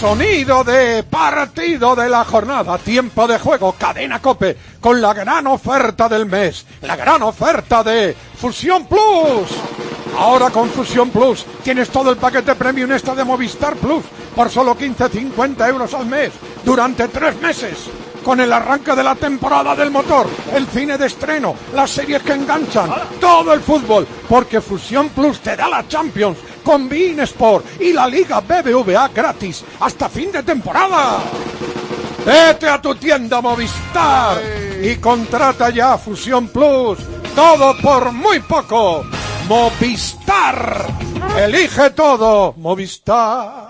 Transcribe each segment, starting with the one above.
sonido de partido de la jornada, tiempo de juego, Cadena COPE, con la gran oferta del mes, la gran oferta de Fusión Plus. Ahora con Fusión Plus tienes todo el paquete premium extra de Movistar Plus por solo 15,50 euros al mes durante 3 meses. Con el arranque de la temporada del motor, el cine de estreno, las series que enganchan, todo el fútbol, porque Fusión Plus te da la Champions con beIN Sport y la Liga BBVA gratis hasta fin de temporada. Vete a tu tienda Movistar y contrata ya Fusión Plus, todo por muy poco. Movistar, elige todo, Movistar.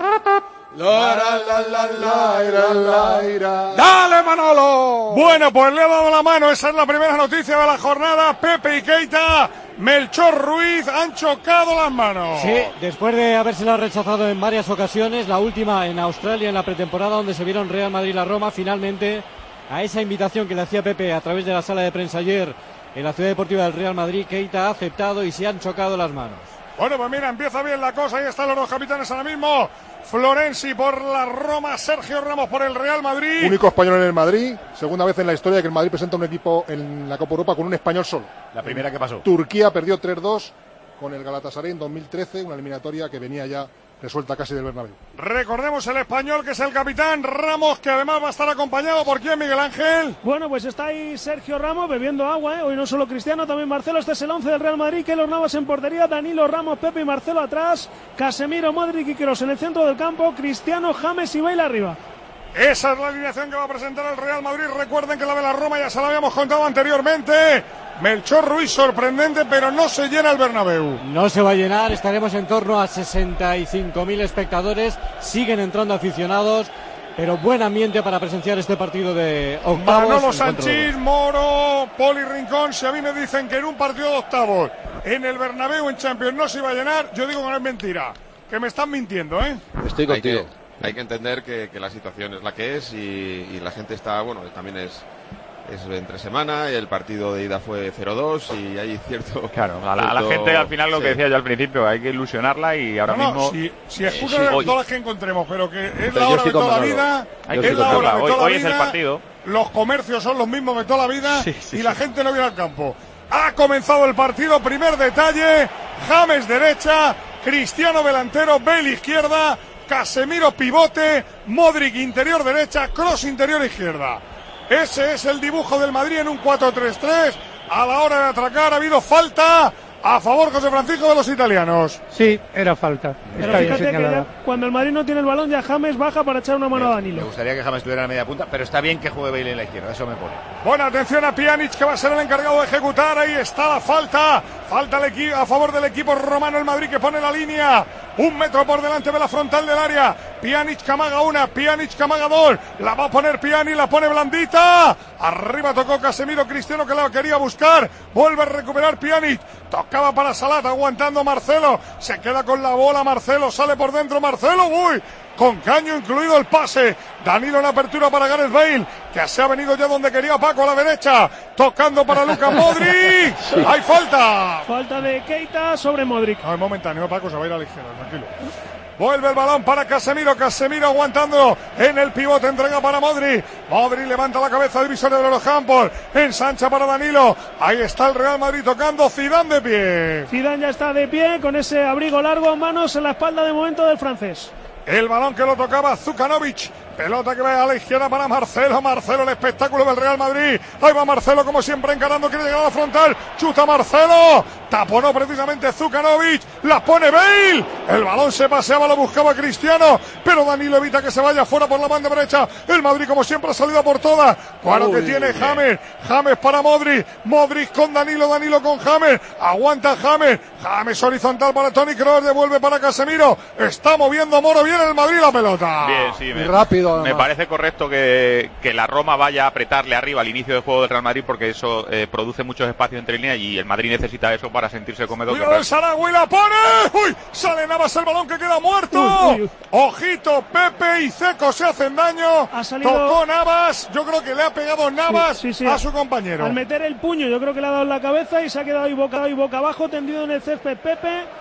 ¡Dale, Manolo! Bueno, pues le ha dado la mano, esa es la primera noticia de la jornada. Pepe y Keita, Melchor Ruiz han chocado las manos. Sí, después de habérsela rechazado en varias ocasiones, la última en Australia en la pretemporada donde se vieron Real Madrid y la Roma, finalmente a esa invitación que le hacía Pepe a través de la sala de prensa ayer en la Ciudad Deportiva del Real Madrid, Keita ha aceptado y se han chocado las manos. Bueno, pues mira, empieza bien la cosa, ahí están los dos capitanes ahora mismo. Florenzi por la Roma, Sergio Ramos por el Real Madrid. Único español en el Madrid, segunda vez en la historia que el Madrid presenta un equipo en la Copa Europa con un español solo. La primera que pasó. Turquía perdió 3-2 con el Galatasaray en 2013, una eliminatoria que venía ya resuelta casi del Bernabéu. Recordemos el español que es el capitán Ramos, que además va a estar acompañado por quién, Miguel Ángel. Bueno, pues está ahí Sergio Ramos bebiendo agua, Hoy no solo Cristiano, también Marcelo. Este es el 11 del Real Madrid. Keylor Navas en portería, Danilo, Ramos, Pepe y Marcelo atrás, Casemiro, Modric y Kroos en el centro del campo, Cristiano, James y Bale arriba. Esa es la alineación que va a presentar el Real Madrid. Recuerden que la de la Roma ya se la habíamos contado anteriormente. Melchor Ruiz sorprendente, pero no se llena el Bernabéu. No se va a llenar, estaremos en torno a 65.000 espectadores. Siguen entrando aficionados, pero buen ambiente para presenciar este partido de octavos. Manolo Sanchís, Moro, Poli Rincón. Si a mí me dicen que en un partido de octavos en el Bernabéu en Champions no se iba a llenar, yo digo que no es mentira, que me están mintiendo, ¿eh? Estoy contigo. Hay que entender que la situación es la que es y la gente está, bueno, también es entre semana y el partido de ida fue 0-2 y hay cierto... Claro, a la gente al final lo que decía yo al principio, hay que ilusionarla y ahora mismo... Si excusas de todas las que encontremos, pero que es la hora de toda la vida, es la hora de toda la vida, hoy es el partido. Los comercios son los mismos de toda la vida y la gente no viene al campo. Ha comenzado el partido, primer detalle, James derecha, Cristiano delantero, Bale izquierda, Casemiro pivote, Modric interior derecha, Kroos interior izquierda. Ese es el dibujo del Madrid en un 4-3-3. A la hora de atracar ha habido falta a favor, José Francisco, de los italianos. Sí, era falta. Pero fíjate que ya, cuando el Madrid no tiene el balón, ya James baja para echar una mano a Danilo. Me gustaría que James estuviera en la media punta, pero está bien que juegue Bale en la izquierda, eso me pone. Buena atención a Pjanic, que va a ser el encargado de ejecutar. Ahí está la falta. Falta a favor del equipo romano, el Madrid, que pone la línea. 1 metro por delante de la frontal del área. Pjanic que amaga una, Pjanic que amaga dos. La va a poner Pjanic, la pone blandita. Arriba tocó Casemiro, Cristiano que la quería buscar. Vuelve a recuperar Pjanic. Tocaba para Salat, aguantando Marcelo. Se queda con la bola Marcelo, sale por dentro Marcelo. Uy, con caño incluido el pase. Danilo en apertura para Gareth Bale, que se ha venido ya donde quería Paco, a la derecha. Tocando para Luka Modric. Hay falta. Falta de Keita sobre Modric. No, es momentáneo, Paco se va a ir a la izquierda, tranquilo. Vuelve el balón para Casemiro, Casemiro aguantando en el pivote, entrega para Modric. Modric levanta la cabeza divisoria de los campos, ensancha para Danilo. Ahí está el Real Madrid tocando, Zidane de pie. Zidane ya está de pie con ese abrigo largo, manos en la espalda de momento del francés. El balón que lo tocaba Zukanovic. Pelota que va a la izquierda para Marcelo. Marcelo, el espectáculo del Real Madrid. Ahí va Marcelo, como siempre, encarando. Quiere llegar a la frontal. Chuta Marcelo. Taponó precisamente Zukanovic. La pone Bale. El balón se paseaba, lo buscaba Cristiano. Pero Danilo evita que se vaya fuera por la banda derecha. El Madrid, como siempre, ha salido por todas. Claro que tiene James. James para Modric. Modric con Danilo. Danilo con James. Aguanta James. James horizontal para Toni Kroos. Devuelve para Casemiro. Está moviendo Moro bien el Madrid la pelota. Bien, sí. Muy rápido. Me parece correcto que la Roma vaya a apretarle arriba al inicio del juego del Real Madrid, porque eso produce muchos espacios entre líneas y el Madrid necesita eso para sentirse cómodo. Cuidado el Saragüi, la pone. Uy, sale Navas, el balón que queda muerto. Uy. Ojito, Pepe y Ceco se hacen daño. Ha salido... Tocó Navas. Yo creo que le ha pegado Navas sí. a su compañero. Al meter el puño, yo creo que le ha dado en la cabeza y se ha quedado ahí boca abajo, tendido en el césped Pepe.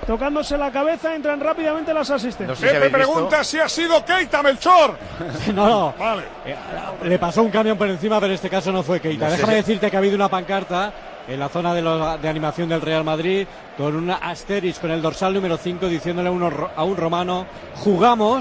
tocándose la cabeza, entran rápidamente las asistentes. No sé si Pepe habéis pregunta si ha sido Keita, Melchor. No. Vale. Le pasó un camión por encima, pero en este caso no fue Keita. No sé Déjame si- decirte que ha habido una pancarta en la zona de animación del Real Madrid con una asterisco con el dorsal número 5 diciéndole a un romano: jugamos.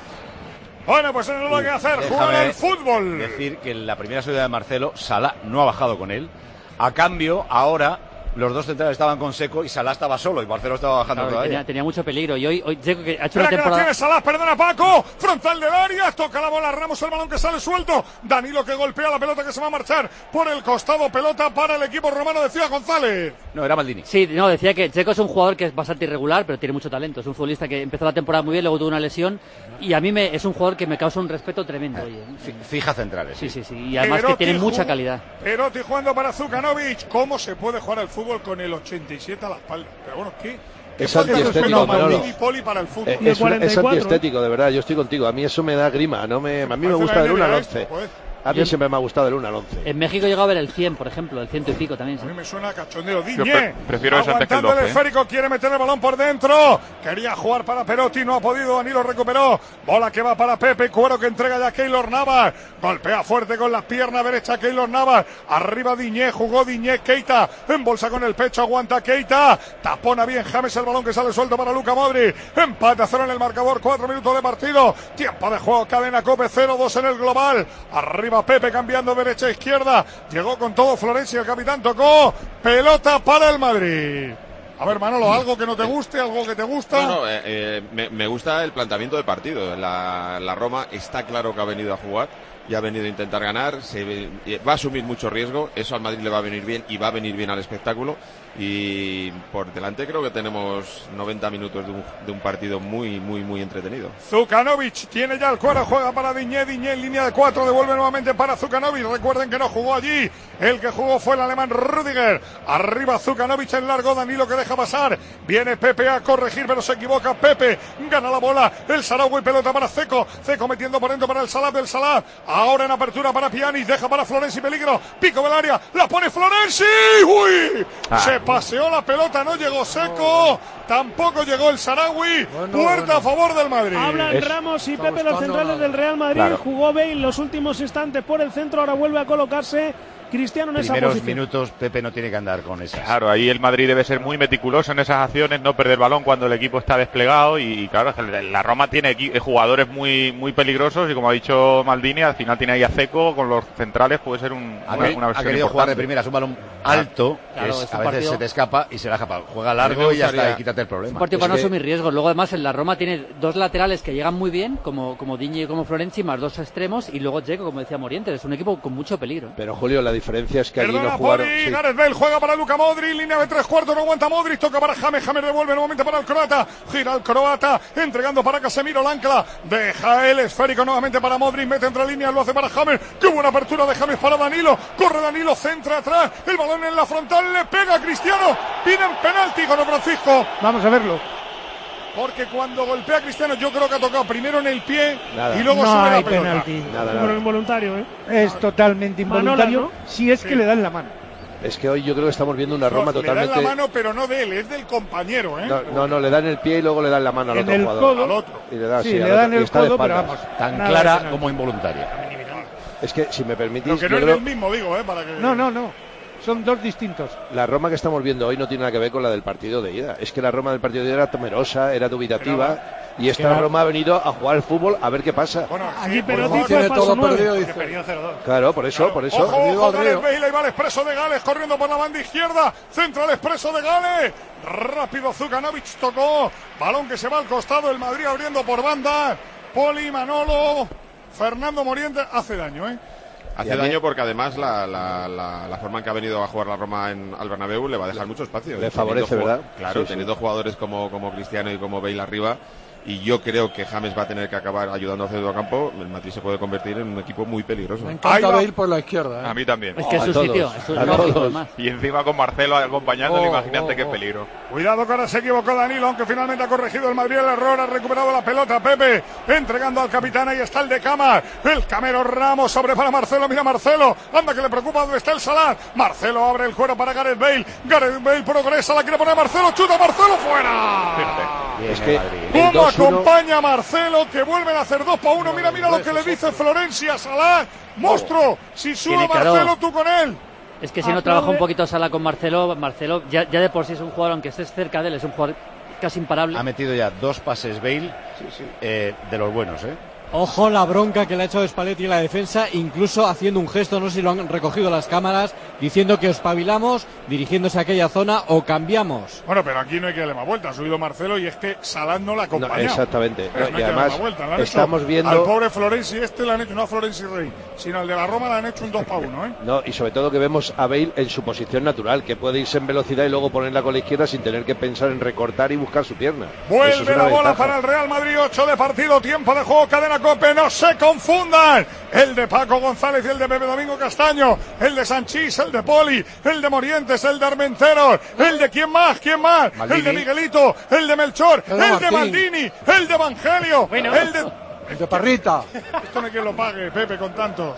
Bueno, pues eso es lo que hacer, jugar Déjame al fútbol. decir que en la primera salida de Marcelo, Salah no ha bajado con él. A cambio, ahora los dos centrales estaban con Seco y Salah estaba solo y Marcelo estaba bajando Claro, todavía. tenía mucho peligro. Y hoy Dzeko, que ha hecho Espera una que la temporada. tiene Salah, perdona Paco, frontal del área, toca la bola Ramos, el balón que sale suelto, Danilo que golpea la pelota que se va a marchar por el costado, pelota para el equipo romano, decía González. No, era Maldini. Sí, no, decía que Dzeko es un jugador que es bastante irregular, pero tiene mucho talento. Es un futbolista que empezó la temporada muy bien, luego tuvo una lesión. Y a mí es un jugador que me causa un respeto tremendo. Oye. Fija centrales. Sí. Y además que tiene mucha calidad. Perotti jugando para Zukanovic. ¿Cómo se puede jugar al fútbol con el 87 a la espalda? Pero bueno, ¿qué? Es antiestético, Manolo. Poli para el fútbol. Es antiestético, de verdad. Yo estoy contigo. A mí eso me da grima. A mí me gusta del 1 al 11. A mí siempre me ha gustado del 1 al 11. En México llegó a ver el 100, por ejemplo, el 100 y pico también. ¿Sí? A mí me suena a cachondeo. Yo Diñé, prefiero eso antes que el aguantando 12. el esférico, quiere meter el balón por dentro. Quería jugar para Perotti, no ha podido. Danilo recuperó. Bola que va para Pepe. Cuero que entrega ya a Keylor Navas. Golpea fuerte con las piernas derecha Keylor Navas. Arriba Diñé, jugó Diñé. Keita en bolsa con el pecho, aguanta Keita. Tapona bien James el balón que sale suelto para Luka Modric. Empate a 0 en el marcador, 4 minutos de partido. Tiempo de juego, cadena Cope, 0-2 en el global. Arriba Pepe cambiando derecha a izquierda, llegó con todo Florencio, el capitán tocó, pelota para el Madrid. A ver, Manolo, ¿algo que no te guste, algo que te gusta? Me gusta el planteamiento del partido. La Roma está claro que ha venido a jugar y ha venido a intentar ganar, va a asumir mucho riesgo, eso al Madrid le va a venir bien y va a venir bien al espectáculo, y por delante creo que tenemos 90 minutos de un partido muy entretenido. Zukanovic tiene ya el cuero, juega para Diñé en línea de 4, devuelve nuevamente para Zukanovic, recuerden que no jugó allí, el que jugó fue el alemán Rüdiger, arriba Zukanovic en largo, Danilo que deja pasar, viene Pepe a corregir pero se equivoca Pepe, gana la bola, el Sarawi, pelota para Seco metiendo por dentro para el Salah del Salah, ahora en apertura para Pjanic, deja para Florenzi, peligro, pico del área, la pone Florenzi, ¡uy! Se paseó la pelota, no llegó Seco, tampoco llegó el Sarawi, puerta a favor del Madrid. Hablan Ramos y Pepe, los centrales del Real Madrid. Claro. Jugó Bale los últimos instantes por el centro, ahora vuelve a colocarse Cristiano en esa Primeros posición. minutos Pepe no tiene que andar con esas. Claro, ahí el Madrid debe ser muy meticuloso en esas acciones, no perder balón cuando el equipo está desplegado y claro, la Roma tiene jugadores muy peligrosos y como ha dicho Maldini, al final tiene ahí a Seco con los centrales, puede ser una versión ha querido jugar de primeras un balón alto, que Claro, es, es a un veces partido- se te escapa y se la escapa. Juega largo y ya está, y quítate el problema. Un partido para no asumir riesgos. Luego además en la Roma tiene dos laterales que llegan muy bien, como Diñé y como Florenzi, más dos extremos, y luego Dzeko, como decía Morientes. Es un equipo con mucho peligro. Pero Julio, la diferencia es que allí Perdona, no jugaron. Poli, Sí. Gareth Bale juega para Luka Modric, línea de 3/4, no aguanta Modric, toca para James devuelve nuevamente para el croata, gira el croata, entregando para Casemiro, la ancla, deja el esférico nuevamente para Modric, mete entre líneas, lo hace para James, qué buena apertura de James para Danilo, corre Danilo, centra atrás, el balón en la frontal, le pega a Cristiano, piden penalti con Francisco. Vamos a verlo. Porque cuando golpea a Cristiano yo creo que ha tocado primero en el pie Nada. y luego No sube la hay pelota. penalti. Nada. Involuntario, ¿eh? Es totalmente involuntario. Manolas, Si es que le dan la mano. Es que hoy yo creo que estamos viendo una Roma Le totalmente. dan la mano, pero no de él, es del compañero, ¿eh? No, le dan el pie y luego le dan la mano al En otro el jugador. codo. Al otro. Y le dan, Sí, sí, le al dan otro, y el está de codo, pero espaldas. vamos. Tan nada clara de penalti. como involuntaria. Es que si me permitís, Aunque no yo es creo el mismo, digo, para que... No. Son dos distintos. la Roma que estamos viendo hoy no tiene nada que ver con la del partido de ida. Es que la Roma del partido de ida era temerosa, era dubitativa. Y esta Roma ha venido a jugar al fútbol a ver qué pasa. Bueno, Aquí sí, Perotti por fue favor. falso 9. perdido 0-2. Claro, por eso. Ojo, Gareth Bale, ahí va el expreso de Gales, corriendo por la banda izquierda, centra el expreso de Gales, rápido Zukanovic tocó, balón que se va al costado, el Madrid abriendo por banda, Poli, Manolo, Fernando Morientes, hace daño, ¿eh? Hace daño porque además la forma en que ha venido a jugar la Roma al Bernabéu le va a dejar mucho espacio. Le favorece, Teniendo ¿verdad? Claro, Sí. teniendo jugadores como Cristiano y como Bale arriba, y yo creo que James va a tener que acabar ayudando a centrocampo, el Madrid se puede convertir en un equipo muy peligroso. Me encanta Bale por la izquierda. A mí también. Es que es su sitio, es lógico además. Y encima con Marcelo acompañándole, imagínate qué peligro. Cuidado que ahora se equivocó Danilo, aunque finalmente ha corregido el Madrid el error, ha recuperado la pelota Pepe, entregando al capitán, ahí está el de Cama, el Camero Ramos sobre para Marcelo, mira Marcelo, anda que le preocupa dónde está el Salah, Marcelo abre el juego para Gareth Bale progresa, la quiere poner Marcelo, chuta Marcelo, fuera. Es que ¿Cómo acompaña Marcelo, que vuelven a hacer 2-1? Mira lo que le dice Florencia a Salah, monstruo, si sube Marcelo tú con él. Es que si no trabaja un poquito Salah con Marcelo ya de por sí es un jugador, aunque estés cerca de él, es un jugador casi imparable. Ha metido ya 2 pases Bale de los buenos, Ojo la bronca que le ha hecho Spalletti en la defensa, incluso haciendo un gesto, no sé si lo han recogido las cámaras, diciendo que os espabilamos, dirigiéndose a aquella zona o cambiamos. Bueno, pero aquí no hay que darle más vuelta, ha subido Marcelo y es que Salah no la acompaña. Exactamente. No y además estamos viendo... Al pobre Florenzi le han hecho, no a Florenzi Rey, sino al de la Roma le han hecho un 2-1, No, y sobre todo que vemos a Bale en su posición natural, que puede irse en velocidad y luego ponerla con la izquierda sin tener que pensar en recortar y buscar su pierna. Vuelve la bola para el Real Madrid, 8 de partido, tiempo de juego, cadena COPE, no se confundan. El de Paco González y el de Pepe Domingo Castaño, el de Sanchís, el de Poli, el de Morientes, el de Armenteros, el de ¿quién más? Maldini. El de Miguelito, el de Melchor, el de Maldini, el de Evangelio, el de Parrita. Esto no hay quien lo pague, Pepe, con tantos.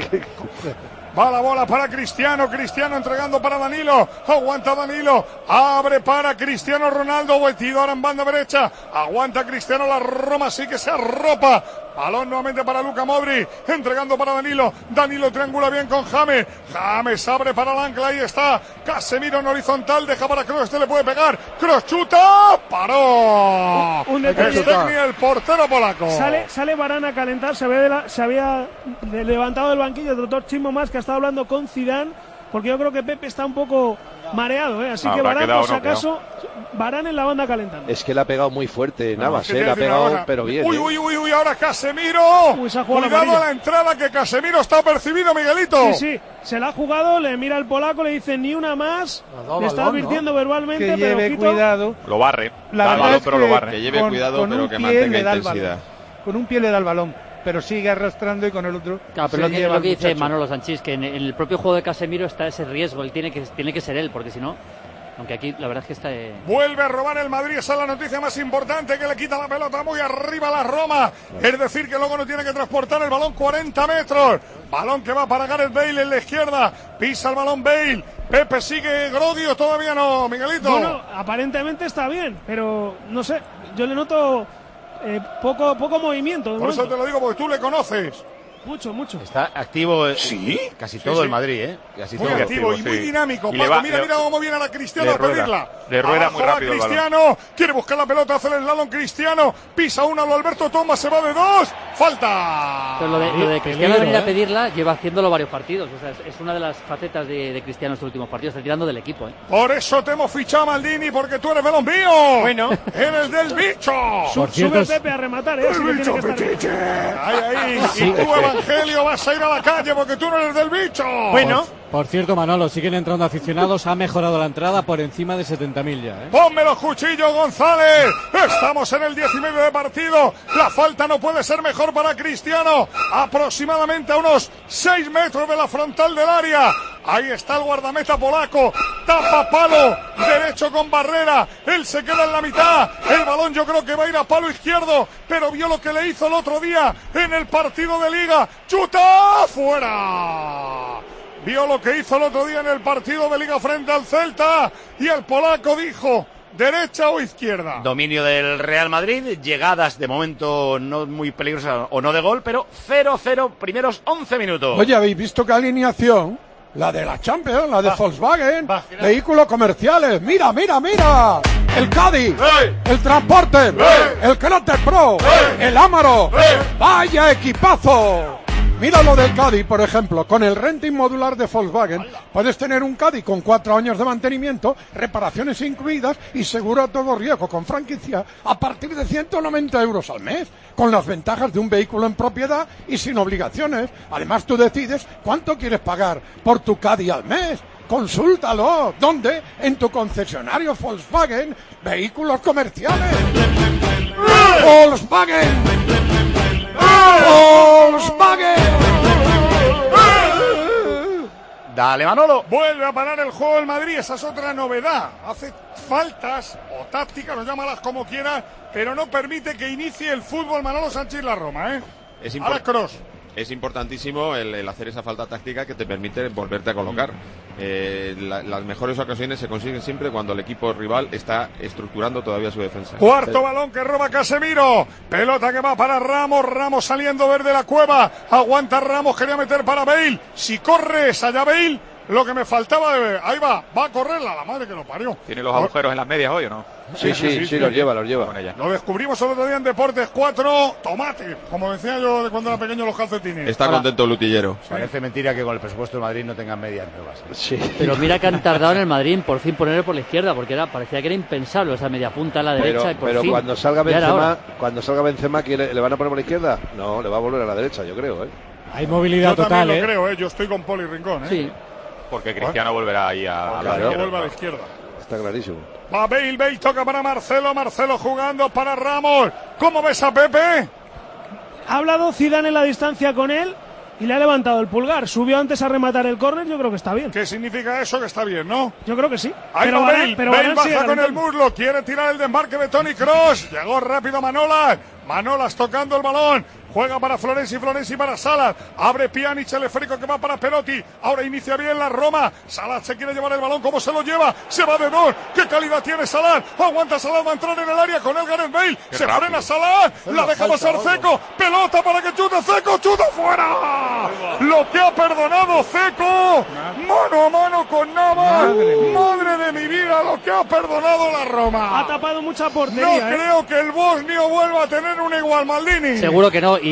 Va la bola para Cristiano entregando para Danilo, aguanta Danilo, abre para Cristiano Ronaldo, metido ahora en banda derecha, aguanta Cristiano, la Roma sí que se arropa, balón nuevamente para Luka Modric, entregando para Danilo triangula bien con James abre para el ancla, ahí está, Casemiro en horizontal, deja para Kroos, le puede pegar, Kroos chuta, paró, un detalle, el portero polaco. Sale Varane a calentar, se había levantado del banquillo el doctor Chimo Más, que está hablando con Zidane, porque yo creo que Pepe está un poco mareado, así que Varane, por si acaso, Varane en la banda calentando. Es que le ha pegado muy fuerte Navas, le ha pegado pero bien. Uy, ahora Casemiro, cuidado a la entrada, que Casemiro está percibido, Miguelito. Sí, se la ha jugado, le mira el polaco, le dice ni una más, le está advirtiendo verbalmente, que lleve pero cuidado. Lo barre, pero lo barre. Que lleve cuidado, pero que mantenga intensidad. Con un pie le da el balón, pero sigue arrastrando y con el otro. Claro, pero lo que dice Manolo Sanchís, que en el propio juego de Casemiro está ese riesgo, él tiene que ser él, porque si no, aunque aquí la verdad es que está... Vuelve a robar el Madrid, esa es la noticia más importante, que le quita la pelota muy arriba a la Roma, es decir, que luego no tiene que transportar el balón 40 metros, balón que va para Gareth Bale en la izquierda, pisa el balón Bale, Pepe sigue, Grodio todavía no, Miguelito. Bueno, aparentemente está bien, pero no sé, yo le noto... poco movimiento. Por eso te lo digo, porque tú le conoces. Mucho. Está activo casi todo el Madrid, Casi muy todo. activo y muy dinámico. Y Paco, mira cómo viene a la Cristiano a pedirla. Le rueda muy rápido el Cristiano, quiere buscar la pelota, hace el slalom Cristiano, pisa una, lo Alberto Thomas, se va de 2, falta. Pero lo de Cristiano venir a pedirla lleva haciéndolo varios partidos, o sea, es una de las facetas de Cristiano estos últimos partidos, está tirando del equipo. Por eso te hemos fichado, Maldini, porque tú eres de los míos. Bueno. Eres del bicho. Sube Pepe a rematar, el bicho, ahí. Sí. Y tú, Evangelio, vas a ir a la calle porque tú no eres del bicho. Bueno. Por cierto, Manolo, siguen entrando aficionados, ha mejorado la entrada por encima de 70.000 ya. Ponme los cuchillos, González. Estamos en el 19 de partido. La falta no puede ser mejor para Cristiano. Aproximadamente a unos 6 metros de la frontal del área. Ahí está el guardameta polaco. Tapa palo derecho con barrera. Él se queda en la mitad. El balón yo creo que va a ir a palo izquierdo. Pero vio lo que le hizo el otro día en el partido de Liga. ¡Chuta! ¡Fuera! Vio lo que hizo el otro día en el partido de Liga frente al Celta. Y el polaco dijo... ¿derecha o izquierda? Dominio del Real Madrid, llegadas de momento no muy peligrosas o no de gol, pero 0-0 primeros 11 minutos. Oye, ¿habéis visto qué alineación? La de la Champions, la de Volkswagen, vehículos comerciales, mira. El Cádiz, el Transporte, el Crote Pro, el Amaro, vaya equipazo. Mira lo del Cádiz, por ejemplo, con el renting modular de Volkswagen, puedes tener un Cádiz con 4 años de mantenimiento, reparaciones incluidas y seguro a todo riesgo con franquicia a partir de 190 euros al mes, con las ventajas de un vehículo en propiedad y sin obligaciones. Además, tú decides cuánto quieres pagar por tu Cádiz al mes. Consúltalo. ¿Dónde? En tu concesionario Volkswagen, vehículos comerciales. Volkswagen. Volkswagen. Dale, Manolo. Vuelve a parar el juego el Madrid, esa es otra novedad. Hace faltas o tácticas, llámalas como quieras, pero no permite que inicie el fútbol Manolo Sánchez la Roma, ¿eh? Ahora Kroos. Es importantísimo el hacer esa falta táctica que te permite volverte a colocar. Las mejores ocasiones se consiguen siempre cuando el equipo rival está estructurando todavía su defensa. Cuarto balón que roba Casemiro. Pelota que va para Ramos. Ramos saliendo verde la cueva. Aguanta Ramos, quería meter para Bale. Si corre es allá Bale. Lo que me faltaba de ver. Ahí va a correrla, la madre que lo parió. ¿Tiene los agujeros en las medias hoy o no? Sí, los lleva. Lo descubrimos el otro día en Deportes 4, tomate, como decía yo de cuando era pequeño los calcetines. Está contento el Lutillero. Parece mentira que con el presupuesto del Madrid no tengan medias nuevas. Sí. Pero mira que han tardado en el Madrid en por fin ponerlo por la izquierda, porque parecía que era impensable esa media punta a la derecha. Pero cuando salga Benzema, ¿le van a poner por la izquierda? No, le va a volver a la derecha, yo creo. Hay movilidad yo total. Yo también lo creo, yo estoy con Poli Rincón. Sí. Porque Cristiano volverá ahí a la izquierda. Está clarísimo. Va Bale toca para Marcelo jugando para Ramos. ¿Cómo ves a Pepe? Ha hablado Zidane en la distancia con él y le ha levantado el pulgar. Subió antes a rematar el córner, yo creo que está bien. ¿Qué significa eso? Que está bien, ¿no? Yo creo que sí. Ahí va Bale baja con el muslo, quiere tirar el desmarque de Toni Kroos. Llegó rápido Manolas tocando el balón. Juega para Florenzi para Salah. Abre Pjanic, el esférico que va para Perotti. Ahora inicia bien la Roma. Salah se quiere llevar el balón. ¿Cómo se lo lleva? Se va de dos. ¿Qué calidad tiene Salah? Aguanta Salah, va a entrar en el área con el Gareth Bale. Se frena Salah. La deja pasar Ceco. Pelota para que chute Ceco. ¡Chuta fuera! Lo que ha perdonado Ceco. Mano a mano con Navas. Madre de mi vida, lo que ha perdonado la Roma. Ha tapado mucha portería. No creo que el bosnio vuelva a tener un igual, Maldini. Seguro que no.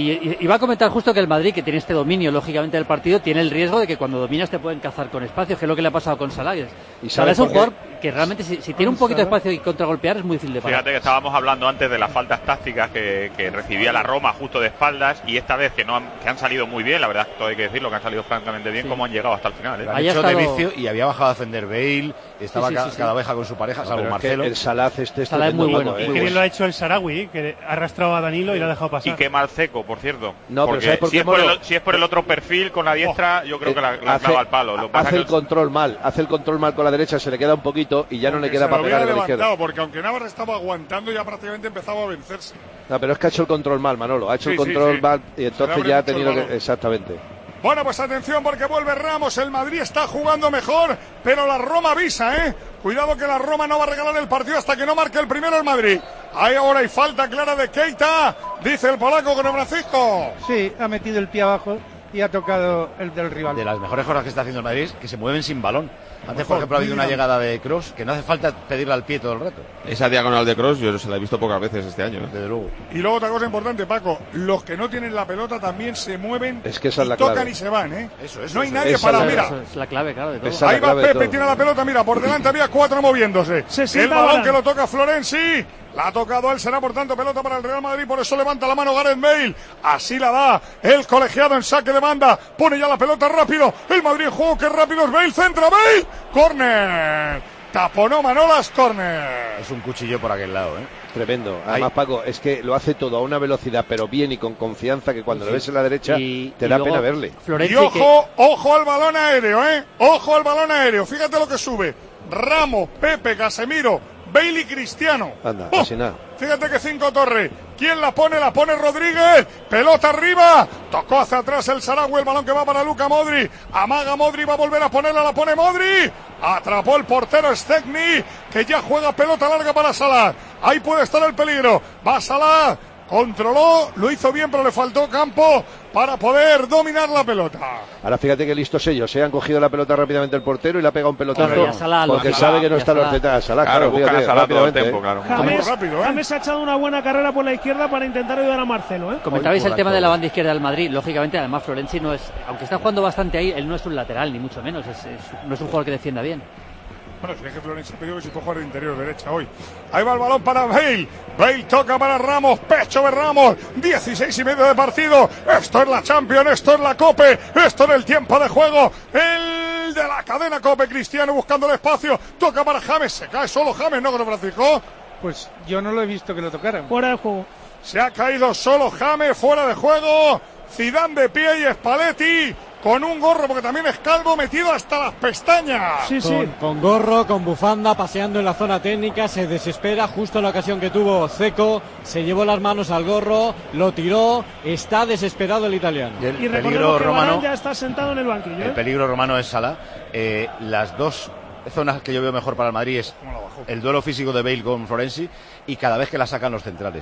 Y va a comentar justo que el Madrid, que tiene este dominio lógicamente del partido, tiene el riesgo de que cuando dominas te pueden cazar con espacios, que es lo que le ha pasado con Salah. Salah es un jugador que realmente si tiene un poquito de espacio y contragolpear es muy difícil de parar. Fíjate que estábamos hablando antes de las faltas tácticas que recibía la Roma justo de espaldas, y esta vez que han salido muy bien, la verdad, todo hay que decirlo, que han salido francamente bien, como han llegado hasta el final. Han hecho de vicio y había bajado a defender Bale, estaba cada oveja con su pareja, salvo Marcelo. El Salah es muy bueno. Y que bien lo ha hecho el Sarawi, que ha arrastrado a Danilo y lo ha dejado pasar. Y qué mal Ceco, por cierto. No, porque pero ¿sabes por qué si es por el otro perfil con la diestra, yo creo que la clava al palo. Hace el control mal con la derecha, se le queda un poquito y ya no le queda para pegar con la izquierda. Porque aunque Navarra estaba aguantando, ya prácticamente empezaba a vencerse. No, pero es que ha hecho el control mal, Manolo. Ha hecho el control mal y entonces ya ha tenido que... Exactamente. Bueno, pues atención porque vuelve Ramos. El Madrid está jugando mejor, pero la Roma avisa, ¿eh? Cuidado que la Roma no va a regalar el partido hasta que no marque el primero el Madrid. Ahora hay falta clara de Keita, dice el polaco con Francisco. Sí, ha metido el pie abajo y ha tocado el del rival. De las mejores cosas que está haciendo el Madrid es que se mueven sin balón. Antes, por ejemplo, ha habido una llegada de Kroos que no hace falta pedirle al pie todo el rato. Esa diagonal de Kroos yo se la he visto pocas veces este año, desde luego. Y luego otra cosa importante, Paco, los que no tienen la pelota también se mueven, es que esa es la tocan clave. Y se van, ¿eh? Eso, no hay nadie para mirar. Eso es la clave, claro, de todo. Ahí va Pepe, tiene la pelota, mira, por delante había 4 moviéndose. El balón que lo toca Florenzi. La ha tocado él, será por tanto pelota para el Real Madrid, por eso levanta la mano Gareth Bale. Así la da el colegiado en saque de banda. Pone ya la pelota rápido. El Madrid en juego, que rápido es Bale. Centra Bale. Córner. Taponó Manolas, córner. Es un cuchillo por aquel lado, ¿eh? Tremendo. Además, Paco, es que lo hace todo a una velocidad, pero bien y con confianza, que cuando lo ves en la derecha te da pena verle. Y ojo al balón aéreo, ¿eh? Ojo al balón aéreo. Fíjate lo que sube. Ramos, Pepe, Casemiro, Bale y Cristiano. Anda, casi nada. Fíjate que 5 torres. ¿Quién la pone? La pone Rodríguez. Pelota arriba. Tocó hacia atrás el Sarawi. El balón que va para Luka Modric. Amaga Modric. Va a volver a ponerla. La pone Modric. Atrapó el portero Szczęsny, que ya juega pelota larga para Salah. Ahí puede estar el peligro. Va Salah. Controló, lo hizo bien, pero le faltó campo para poder dominar la pelota. Ahora fíjate que listos ellos, se han cogido la pelota rápidamente el portero y le ha pegado un pelotazo, porque sabe que no está los zetas. Salah, claro, buscan a Salah todo el tiempo, claro. James ha echado una buena carrera por la izquierda para intentar ayudar a Marcelo, ¿eh? Comentabais el tema de la banda izquierda del Madrid. Lógicamente, además, Florenzi no es, aunque está jugando bastante ahí, él no es un lateral, ni mucho menos, no es un jugador que defienda bien. Bueno, si es que Florenzi pidió que si puede jugar de interior derecha hoy. Ahí va el balón para Bale. Bale toca para Ramos. Pecho de Ramos. 16 y medio de partido. Esto es la Champions. Esto es la Cope. Esto es el tiempo de juego. El de la cadena Cope. Cristiano buscando el espacio. Toca para James. Se cae solo James, ¿no, Francisco? Pues yo no lo he visto que lo tocaran. Fuera de juego. Se ha caído solo James, fuera de juego. Zidane de pie y Spalletti con un gorro, porque también es calvo, metido hasta las pestañas. Sí, sí. Con gorro, con bufanda, paseando en la zona técnica, se desespera justo en la ocasión que tuvo Ceco, se llevó las manos al gorro, lo tiró, está desesperado el italiano. Y el Y peligro recordemos que romano, Varane ya está sentado en el banquillo. el peligro romano es Salah. Las dos zonas que yo veo mejor para el Madrid es el duelo físico de Bale con Florenzi y cada vez que la sacan los centrales.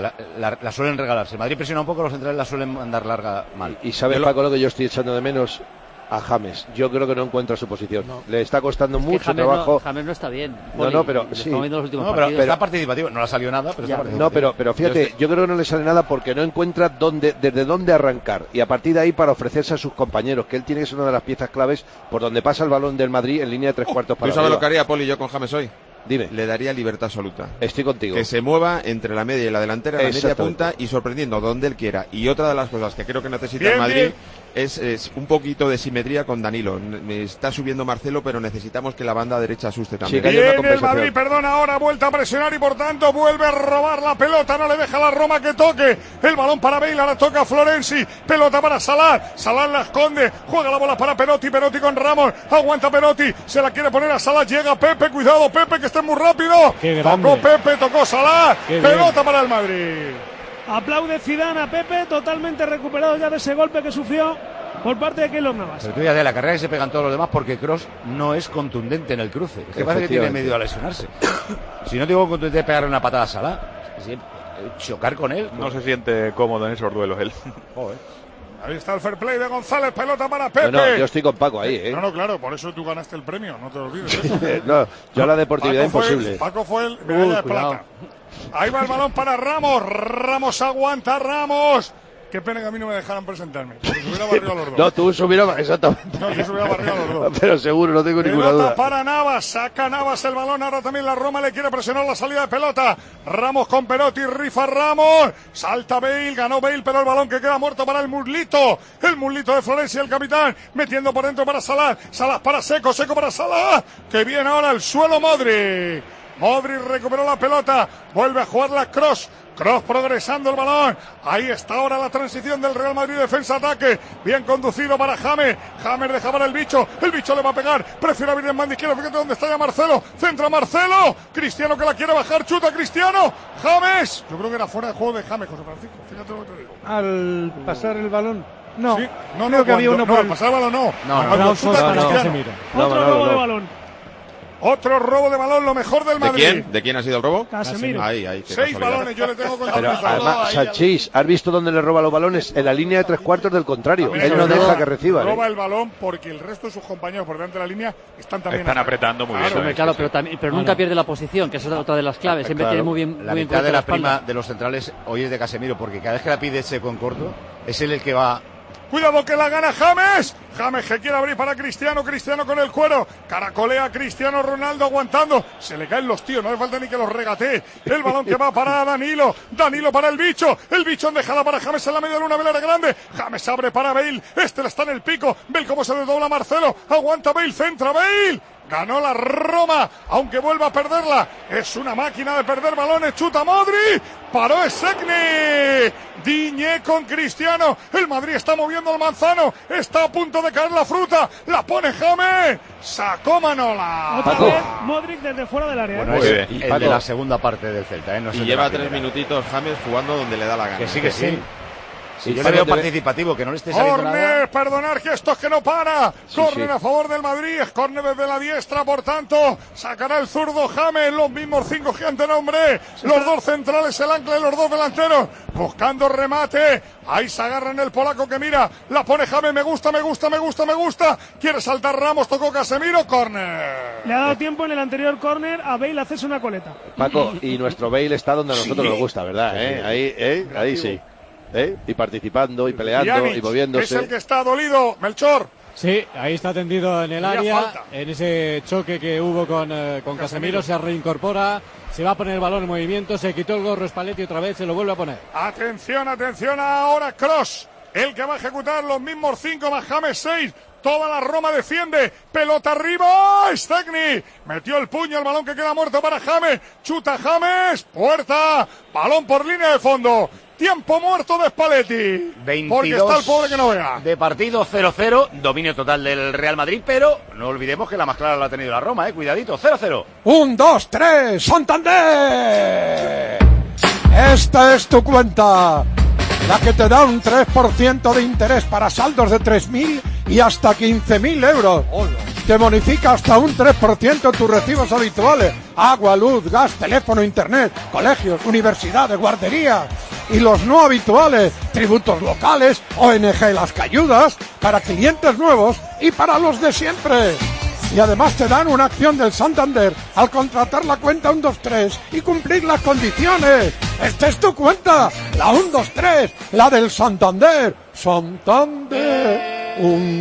La suelen regalarse. El Madrid presiona un poco, los centrales la suelen mandar larga mal. Y sabes, Paco, lo que yo estoy echando de menos a James. Yo creo que no encuentra su posición. No. Le está costando mucho James trabajo. James no está bien. Pero sí. Pero está participativo. No le ha salido nada, pero está participativo. No, pero fíjate, yo creo que no le sale nada porque no encuentra desde dónde arrancar. Y a partir de ahí para ofrecerse a sus compañeros, que él tiene que ser una de las piezas claves por donde pasa el balón del Madrid en línea de 3/4 para ¿Tú sabes lo que haría Poli yo con James hoy? Dime. Le daría libertad absoluta. Estoy contigo. Que se mueva entre la media y la delantera, la media punta y sorprendiendo donde él quiera. Y otra de las cosas que creo que necesita el Madrid es un poquito de simetría con Danilo. Está subiendo Marcelo, pero necesitamos que la banda derecha asuste también. Sí, viene el Madrid, perdona, ahora vuelta a presionar y por tanto vuelve a robar la pelota. No le deja a la Roma que toque. El balón para Bale, la toca Florenzi. Pelota para Salah. Salah la esconde. Juega la bola para Perotti. Perotti con Ramos. Aguanta Perotti. Se la quiere poner a Salah. Llega Pepe. Cuidado, Pepe, que está muy rápido. Tocó Pepe, tocó Salah. Pelota para el Madrid. Aplaude Zidane a Pepe, totalmente recuperado ya de ese golpe que sufrió por parte de Keylor Navas. Pero tú ya de la carrera que se pegan todos los demás porque Kroos no es contundente en el cruce. Es que parece que tiene medio a lesionarse. Si no tengo contundente de pegarle una patada a Salah, chocar con él. No se siente cómodo en esos duelos él. Joder. Ahí está el fair play de González, pelota para Pepe. No, yo estoy con Paco ahí, ¿eh? No, claro, por eso tú ganaste el premio, no te lo olvides. No, yo la deportividad imposible. Paco fue el medalla de plata. Ahí va el balón para Ramos. Ramos aguanta, Ramos. Qué pena que a mí no me dejaran presentarme. Porque se hubiera barrido a los dos. No, tú subieras, exactamente. No, yo se hubiera barrido a los dos. Pero seguro, no tengo ninguna duda. Para Navas, saca Navas el balón. Ahora también la Roma le quiere presionar la salida de pelota. Ramos con Perotti, rifa Ramos. Salta Bale, ganó Bale, pero el balón que queda muerto para el muslito. El muslito de Florencia, el capitán. Metiendo por dentro para Salah. Salah para Seco, Seco para Salah. Que viene ahora el suelo Modric. Modric recuperó la pelota. Vuelve a jugarla Kroos. Kroos progresando el balón. Ahí está ahora la transición del Real Madrid, defensa-ataque. Bien conducido para James. James deja para el bicho. El bicho le va a pegar. Prefiere abrir en banda izquierda. Fíjate dónde está ya Marcelo. Centra Marcelo. Cristiano que la quiere bajar. Chuta Cristiano. James. Yo creo que era fuera de juego de James, José Francisco. Fíjate lo que te digo. Al pasar el balón. No. Sí. No, que había uno por el... al pasar el balón no. Otro robo de balón. Otro robo de balón, lo mejor del Madrid. ¿De quién? ¿De quién ha sido el robo? Casemiro. Ahí. 6 balones, yo le tengo con Pero además, Sanchís, ¿has visto dónde le roba los balones? En la línea de 3/4 del contrario. Él no deja que reciba. Roba el balón porque el resto de sus compañeros por delante de la línea están también. Están apretando muy bien. Claro, pero nunca pierde la posición, que es otra de las claves. Siempre tiene muy bien. La mitad de la prima de los centrales hoy es de Casemiro, porque cada vez que la pide Seco en corto, es él el que va. Cuidado que la gana James. James que quiere abrir para Cristiano. Cristiano con el cuero. Caracolea Cristiano Ronaldo aguantando. Se le caen los tíos. No hace falta ni que los regatee. El balón que va para Danilo. Danilo para el bicho. El bicho en dejada para James en la media luna. Velera grande. James abre para Bale. Este le está en el pico. Bale cómo se desdobla Marcelo. Aguanta Bale. Centra Bale. Ganó la Roma, aunque vuelva a perderla. Es una máquina de perder balones. Chuta Modric. Paró Szczęsny. Diñé con Cristiano. El Madrid está moviendo el manzano. Está a punto de caer la fruta. La pone James. Sacó Manola. Otra vez Modric desde fuera del área. Bueno, es el de la segunda parte del Celta. No y lleva 3 minutitos James jugando donde le da la gana. Que sí. Sí, yo le veo participativo, que no le esté saliendo nada. Perdonar gestos que no para. Córner a favor del Madrid, córner desde la diestra, por tanto, sacará el zurdo James, los mismos 5 que ante nombre. Los dos centrales, el ancla y los dos delanteros, buscando remate. Ahí se agarra en el polaco que mira, la pone James, me gusta. Quiere saltar Ramos, tocó Casemiro, córner. Le ha dado tiempo en el anterior córner a Bale hacerse una coleta. Paco, y nuestro Bale está donde a nosotros nos gusta, ¿verdad? Ahí sí. Y participando, y peleando, Pjanic, y moviéndose. Es el que está dolido, Melchor. Sí, ahí está tendido en el área, en ese choque que hubo con Casemiro, se reincorpora, se va a poner el balón en movimiento, se quitó el gorro Spalletti otra vez, se lo vuelve a poner. Atención, ahora Kroos, el que va a ejecutar los mismos 5 más James 6, toda la Roma defiende, pelota arriba, Szczęsny, metió el puño, el balón que queda muerto para James, chuta James, puerta, balón por línea de fondo. Tiempo muerto de Spalletti. 22 porque está el pobre que no vea. De partido 0-0, dominio total del Real Madrid, pero no olvidemos que la más clara la ha tenido la Roma, cuidadito, 0-0. 1, 2, 3, Santander. Esta es tu cuenta, la que te da un 3% de interés para saldos de 3.000 y hasta 15.000 euros. Te bonifica hasta un 3% tus recibos habituales: agua, luz, gas, teléfono, internet, colegios, universidades, guarderías. Y los no habituales: tributos locales, ONG Las que Ayudas, para clientes nuevos y para los de siempre. Y además te dan una acción del Santander al contratar la cuenta 123 y cumplir las condiciones. Esta es tu cuenta, la 123, la del Santander. Santander,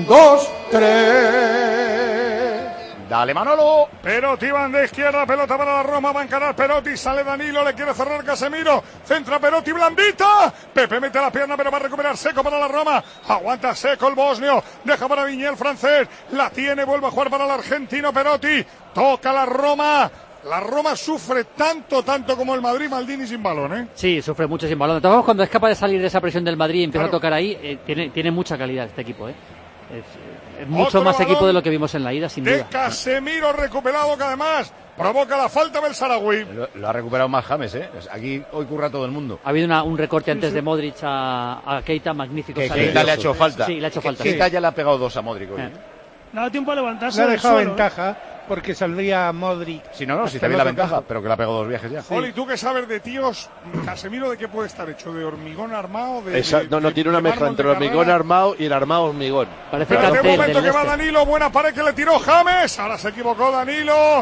123. Dale, Manolo. Perotti van de izquierda, pelota para la Roma, va a encarar Perotti, sale Danilo, le quiere cerrar Casemiro, centra Perotti, blandita, Pepe mete la pierna pero va a recuperar Seco para la Roma, aguanta Seco el bosnio, deja para Viñé el francés, la tiene, vuelve a jugar para el argentino Perotti, toca la Roma sufre tanto como el Madrid, Maldini sin balón, ¿eh? Sí, sufre mucho sin balón. De todas formas, cuando es capaz de salir de esa presión del Madrid y empieza a tocar ahí, tiene mucha calidad este equipo, ¿eh? Es mucho más equipo de lo que vimos en la ida, sin duda. De Casemiro recuperado, que además provoca la falta del Sarawi. Lo ha recuperado más James, ¿eh? Aquí hoy curra todo el mundo. Ha habido un recorte antes de Modric a Keita, magnífico. Que Keita le ha hecho falta. Sí, le ha hecho falta. Keita ya le ha pegado 2 a Modric hoy. No da tiempo a levantarse. Le ha dejado del suelo, ventaja porque saldría Modric. Sí, no, si también la ventaja, pero que le ha pegado 2 viajes ya. Joli, ¿tú qué sabes de tíos? ¿Casemiro de qué puede estar hecho? ¿De hormigón armado? No, tiene una mezcla entre el hormigón armado y el armado hormigón. Parece que cartel de momento que va este. Danilo, buena pared que le tiró James. Ahora se equivocó Danilo.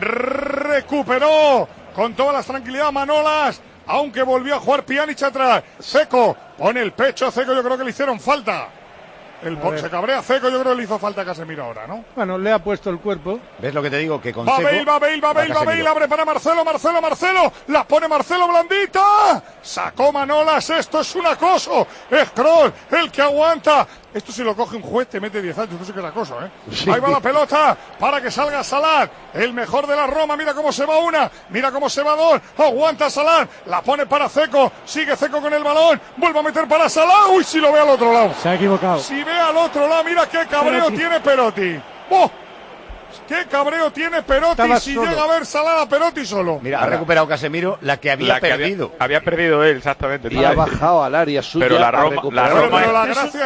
Recuperó con todas las tranquilidades Manolas, aunque volvió a jugar Pjanic atrás. Seco pone el pecho a Seco, yo creo que le hicieron falta. Se cabrea Seco, yo creo que le hizo falta a Casemiro ahora, ¿no? Bueno, le ha puesto el cuerpo. ¿Ves lo que te digo? Que con Va Seco... Bale, abre para Marcelo, la pone Marcelo blandita. Sacó Manolas, esto es un acoso. Es Kroos el que aguanta. Esto si lo coge un juez te mete 10 años, no sé qué es acoso, ¿eh? Sí. Ahí va la pelota para que salga Salah, el mejor de la Roma, mira cómo se va una, mira cómo se va dos, aguanta Salah, la pone para Seco, sigue Seco con el balón, vuelve a meter para Salah, uy, si lo ve al otro lado. Se ha equivocado. Si ve al otro lado, mira qué cabreo tiene Perotti. ¡Oh! ¡Qué cabreo tiene Perotti! Estaba si solo. Llega a ver Salah a Perotti solo. Mira, ha recuperado Casemiro la que había perdido. Había perdido él, exactamente. Y ha bajado al área suya. Pero la Roma pero la gracia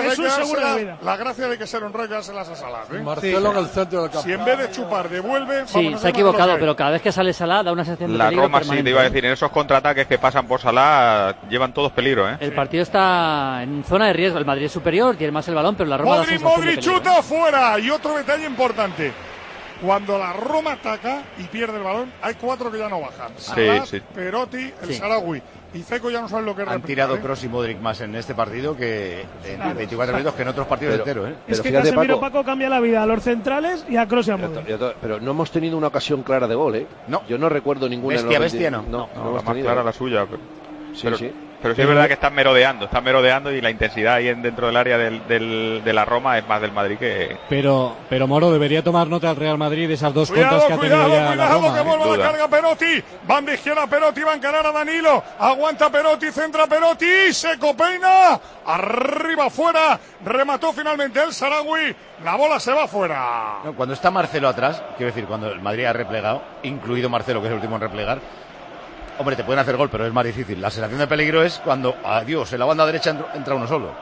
de que ser honrado y dárselas a Salah, ¿eh? Marcelo en el centro del campo. Si en vez de chupar devuelve... Sí, se ha equivocado, pero cada vez que sale Salah da una sensación de peligro. La Roma permanente. Sí, te iba a decir, en esos contraataques que pasan por Salah llevan todos peligro, ¿eh? El partido está en zona de riesgo. El Madrid es superior, tiene más el balón, pero la Roma da sensación de peligro. Modric chuta fuera. Y otro detalle importante. Cuando la Roma ataca y pierde el balón, hay 4 que ya no bajan. Salah, Perotti, el Sarawi. Y Seco ya no sabe lo que es. Han tirado Kroos y Modric más en este partido que en 24 minutos que en otros partidos enteros, ¿eh? Es que Casemiro, Paco, cambia la vida a los centrales y a Kroos y a Modric. Pero no hemos tenido una ocasión clara de gol, ¿eh? No. Yo no recuerdo ninguna. Bestia, no. No, la más clara la suya. Sí. Pero sí es verdad que están merodeando y la intensidad ahí dentro del área de la Roma es más del Madrid que... Pero Moro debería tomar nota al Real Madrid de esas dos contras que ha tenido ya la Roma. Que vuelva la carga Perotti, van de izquierda Perotti, va a encarar a Danilo, aguanta Perotti, centra Perotti, Seco peina, arriba afuera, remató finalmente el Sarawi, la bola se va afuera. No, cuando está Marcelo atrás, quiero decir, cuando el Madrid ha replegado, incluido Marcelo, que es el último en replegar, hombre, te pueden hacer gol, pero es más difícil. La sensación de peligro es cuando, adiós, en la banda derecha entra uno solo.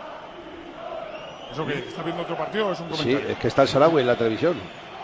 ¿Eso que está viendo otro partido? Es un comentario. Sí, es que está el Sarawi en la televisión.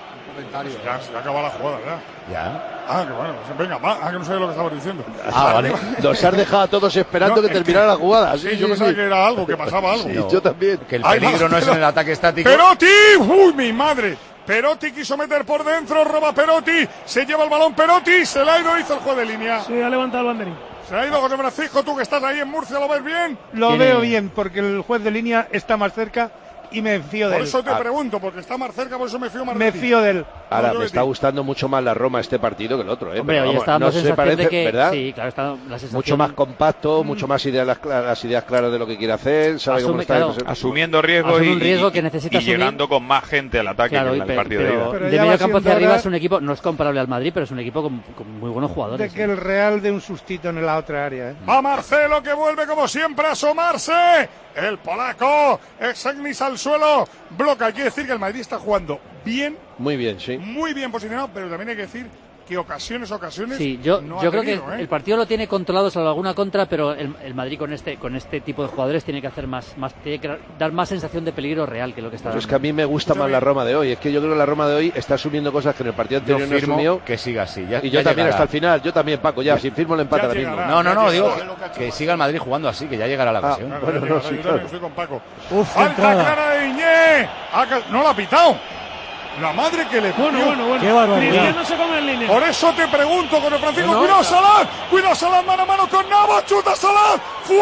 Ya se acaba la jugada, ya. Ah, que bueno, venga, va, que no sabía lo que estabas diciendo. Vale. Nos has dejado a todos esperando que terminara la jugada. Sí, yo pensaba que era algo, que pasaba algo. Sí, yo también. Que el peligro no es en el ataque estático. ¡Perotti! ¡Uy, mi madre! Perotti quiso meter por dentro, roba Perotti, se lleva el balón Perotti, se la ha ido, hizo el juego de línea. Sí, ha levantado el banderín. Se ha ido José Francisco, tú que estás ahí en Murcia, ¿lo ves bien? Lo veo bien, porque el juez de línea está más cerca y me fío de él. Por eso te pregunto, porque está más cerca, por eso me fío más de Me ti. fío de él. Ahora, me está gustando mucho más la Roma este partido que el otro, ¿eh? Hombre, hoy está dando no se sensación parece, de que... ¿verdad? Sí, claro, está la sensación... Mucho más compacto, mucho más las ideas claras de lo que quiere hacer, sabe cómo está... Claro, asumiendo riesgos un riesgo que necesita y llegando con más gente al ataque, claro, que en el partido de ida. Pero de medio campo hacia arriba hora... es un equipo, no es comparable al Madrid, pero es un equipo con muy buenos jugadores. De que el Real dé un sustito en la otra área, ¿eh? Va Marcelo, que vuelve como siempre a asomarse. El polaco, Szczęsny al suelo, bloca. Hay que decir que el Madrid está jugando bien. Muy bien, sí. Muy bien posicionado, pero también hay que decir que ocasiones sí, yo creo tenido, que el partido lo tiene controlado salvo alguna contra, pero el Madrid con este tipo de jugadores tiene que hacer tiene que dar más sensación de peligro real que lo que está dando. Es que a mí me gusta más la Roma de hoy, es que yo creo que la Roma de hoy está asumiendo cosas que en el partido anterior no asumió. Que siga así. Y yo también hasta el final, yo también, Paco, si firmo el empate ahora mismo. No, digo que siga el Madrid jugando así, que ya llegará la ocasión. Bueno, yo también estoy con Paco. Falta clara de Iñé. No la ha pitado. La madre que le pone. Bueno. Qué barbaridad. Cristiano se come en línea. Por eso te pregunto con el Francisco. No, Cuidado, Salah. Cuidado, Salah, mano a mano con Navas. Chuta, Salah.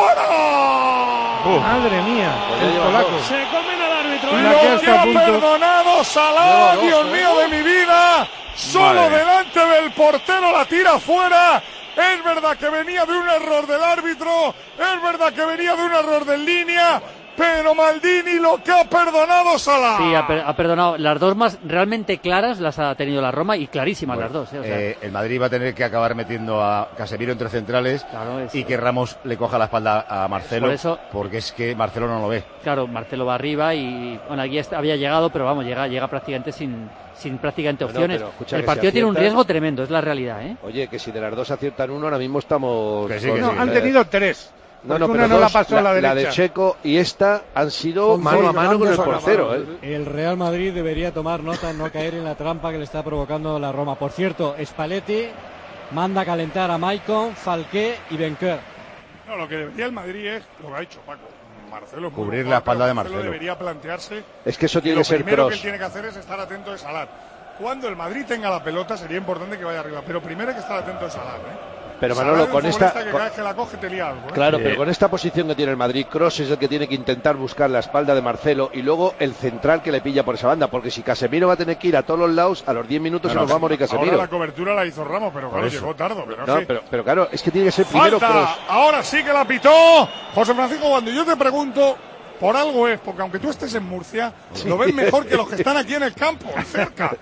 ¡Fuera! Madre mía, el polaco. Se comen al árbitro. Lo que ha perdonado Salah. Dios mío de mi vida. Solo delante del portero la tira fuera. Es verdad que venía de un error del árbitro. Es verdad que venía de un error de línea. Pero Maldini lo que ha perdonado Salah. Sí, ha perdonado. Las dos más realmente claras las ha tenido la Roma y clarísimas las dos. El Madrid va a tener que acabar metiendo a Casemiro entre centrales y que Ramos le coja la espalda a Marcelo, porque es que Marcelo no lo ve. Claro, Marcelo va arriba y bueno, aquí había llegado, pero vamos, llega prácticamente sin prácticamente opciones. El partido tiene un riesgo tremendo, es la realidad, ¿eh? Oye, que si de las dos aciertan uno, ahora mismo estamos... Han tenido tres. Pero una no la pasó a la derecha. La de Checo y esta han sido mano a mano con el portero. El Real Madrid debería tomar nota en no caer en la trampa que le está provocando la Roma. Por cierto, Spalletti manda a calentar a Maicon, Falqué y Benker. No, lo que debería el Madrid es lo que ha hecho Paco. Marcelo, cubrir la espalda de Marcelo. Debería plantearse. Es que eso tiene que ser Lo primero cross. que él tiene que hacer es estar atento de Salah. Cuando el Madrid tenga la pelota sería importante que vaya arriba, pero primero hay que estar atento de Salah, Pero Manolo, con esta... Que cada vez que la coge te lía algo, Claro, pero con esta posición que tiene el Madrid, Kroos es el que tiene que intentar buscar la espalda de Marcelo y luego el central que le pilla por esa banda, porque si Casemiro va a tener que ir a todos los lados, a los 10 minutos se nos va a morir Casemiro. Ahora la cobertura la hizo Ramos, pero claro, llegó tarde. Pero claro, es que tiene que ser primero Kroos. Ahora sí que la pitó José Francisco. Cuando yo te pregunto, por algo es, porque aunque tú estés en Murcia, lo ves mejor que los que están aquí en el campo, cerca.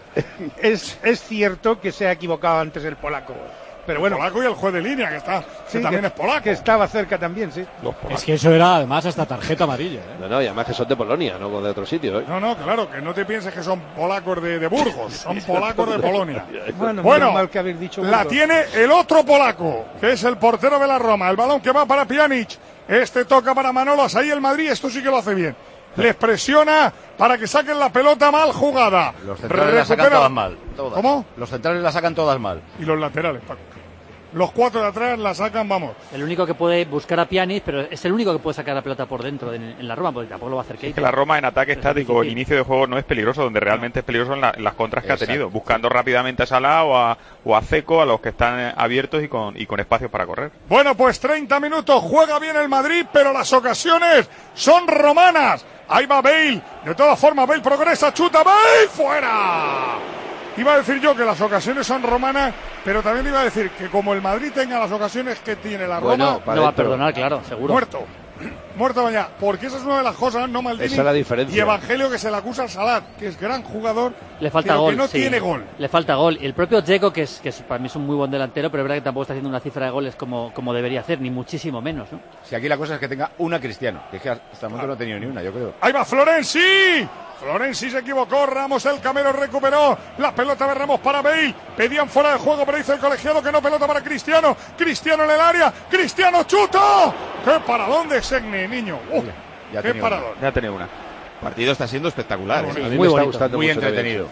Es cierto que se ha equivocado antes el polaco. Pero bueno, el polaco y el juez de línea que también es polaco, que estaba cerca también, sí. Es que eso era además hasta tarjeta amarilla, No, y además que son de Polonia, no de otro sitio, No, claro, que no te pienses que son polacos de Burgos, son polacos de Polonia. Bueno, mal que habéis dicho la tiene el otro polaco, que es el portero de la Roma. El balón que va para Pjanic, toca para Manolas, ahí el Madrid, esto sí que lo hace bien. Les presiona para que saquen la pelota mal jugada. Los centrales la sacan todas mal. Todas. ¿Cómo? Los centrales la sacan todas mal. Y los laterales, Paco. Los cuatro de atrás la sacan, vamos. El único que puede buscar a Pjanic, pero es el único que puede sacar la pelota por dentro en la Roma, porque tampoco lo va a hacer Keita. Es que la Roma en ataque estático, inicio de juego no es peligroso, donde realmente es peligroso en las contras que ha tenido, buscando rápidamente a Salah o a Ceco, a los que están abiertos y con espacios para correr. Bueno, pues 30 minutos, juega bien el Madrid, pero las ocasiones son romanas. Ahí va Bale, de todas formas Bale progresa, chuta, Bale, fuera. Iba a decir yo que las ocasiones son romanas, pero también iba a decir que como el Madrid tenga las ocasiones que tiene la Roma, no va a perdonar, claro, seguro. Muerto mañana, porque esa es una de las cosas, no Maldini. Esa es la diferencia. Y Evangelio que se le acusa a Salah, que es gran jugador, le falta pero gol, que no tiene gol. Le falta gol. Y el propio Dzeko, que para mí es un muy buen delantero, pero es verdad que tampoco está haciendo una cifra de goles como debería hacer, ni muchísimo menos, ¿no? Si aquí la cosa es que tenga una Cristiano, que es que hasta el momento no ha tenido ni una, yo creo. Ahí va Florenzi. Florenzi se equivocó, Ramos el Camero recuperó la pelota de Ramos para Bale, pedían fuera de juego, pero dice el colegiado que no, pelota para Cristiano en el área, Cristiano chuta, qué paradón de Szczęsny, niño, qué paradón. Ya ha tenido una. El partido está siendo espectacular, a mí me está gustando muy mucho entretenido.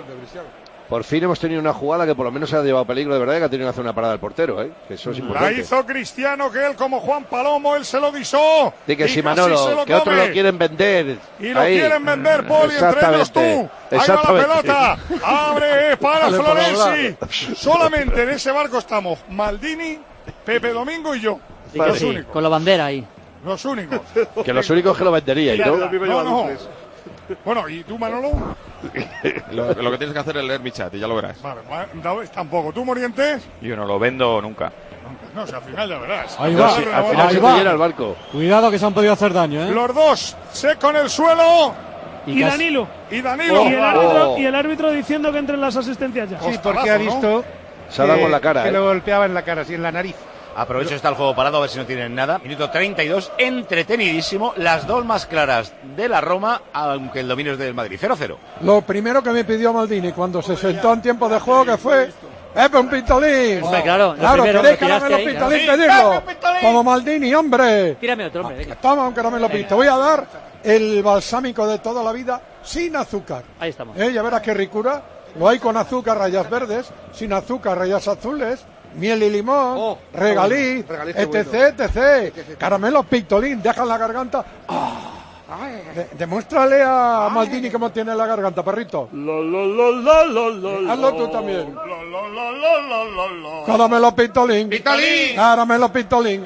Por fin hemos tenido una jugada que por lo menos se ha llevado peligro de verdad, que ha tenido que hacer una parada al portero, que eso es importante. La hizo Cristiano, que él como Juan Palomo, él se lo guisó. De que si Manolo, que otros lo quieren vender. Y lo quieren vender, Poli, entre ellos tú. Ahí va la pelota, abre para Florenzi. Solamente en ese barco estamos Maldini, Pepe Domingo y yo. Los únicos. Con la bandera ahí. Los únicos. Que los únicos que lo venderíais, ¿no? No. Bueno, ¿y tú, Manolo? Lo que tienes que hacer es leer mi chat y ya lo verás. Vale, David tampoco. ¿Tú, Morientes? Yo no lo vendo nunca. No, si al final ya verás. Ahí va, al final se te llena el barco. Cuidado que se han podido hacer daño, ¿eh? Los dos, Seco en el suelo. Y Danilo. Y Danilo. Y el árbitro diciendo que entren las asistencias ya. Sí, porque ha visto Se ha dado con la cara, que lo golpeaba en la cara, así en la nariz. Aprovecho, está el juego parado, a ver si no tienen nada. Minuto 32, entretenidísimo. Las dos más claras de la Roma, aunque el dominio es del Madrid. 0-0. Lo primero que me pidió Maldini cuando se sentó en tiempo de juego, que fue un pistolín. Hombre, claro, ¿Queréis caramelo pistolín? Pedirlo. Como Maldini, hombre. Tírame otro, hombre. Venga. Toma un caramelo pistolín. Te voy a dar el balsámico de toda la vida sin azúcar. Ahí estamos. Ya verás qué ricura. Lo hay con azúcar, rayas verdes, sin azúcar, rayas azules, miel y limón, regaliz, etc. Caramelo pistolín, deja en la garganta. Demuéstrale a Maldini cómo tiene la garganta, perrito. Hazlo tú también. Caramelo pistolín. Caramelo pistolín.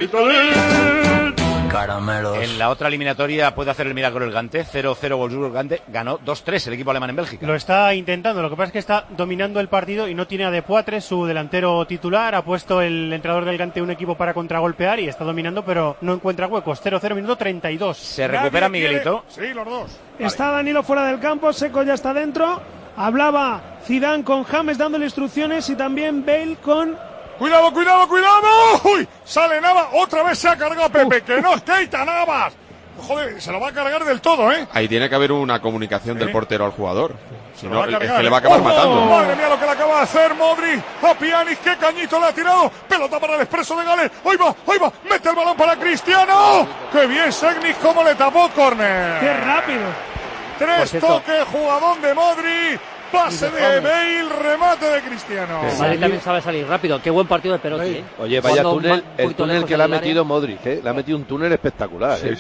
Caramelos. En la otra eliminatoria puede hacer el milagro el Gante. 0-0 Wolfsburg Gante. Ganó 2-3 el equipo alemán en Bélgica. Lo está intentando. Lo que pasa es que está dominando el partido y no tiene a De Poitre, su delantero titular. Ha puesto el entrenador del Gante un equipo para contragolpear y está dominando, pero no encuentra huecos. 0-0, minuto 32. Se recupera Miguelito. Sí, los dos. Está Danilo fuera del campo, Seco ya está dentro. Hablaba Zidane con James dándole instrucciones y también Bale con... ¡Cuidado! ¡Uy! Sale Navas, otra vez se ha cargado Pepe, que no es Keita Navas. Joder, se lo va a cargar del todo, ¿eh? Ahí tiene que haber una comunicación del portero al jugador. Si no, es cargar, que le va a acabar matando. Madre mía lo que le acaba de hacer Modric a Pjanic, qué cañito le ha tirado. Pelota para el Expreso de Gales. Ahí va, mete el balón para Cristiano. Qué bien Segnic, cómo le tapó córner. ¡Qué rápido! 3 toques, jugadón de Modric. Pase de Bale, remate de Cristiano. El Madrid también sabe salir rápido. Qué buen partido de Perotti, ¿eh? Oye, vaya túnel, el túnel que le ha metido Modric, ¿eh? Le ha metido un túnel espectacular, ¿eh?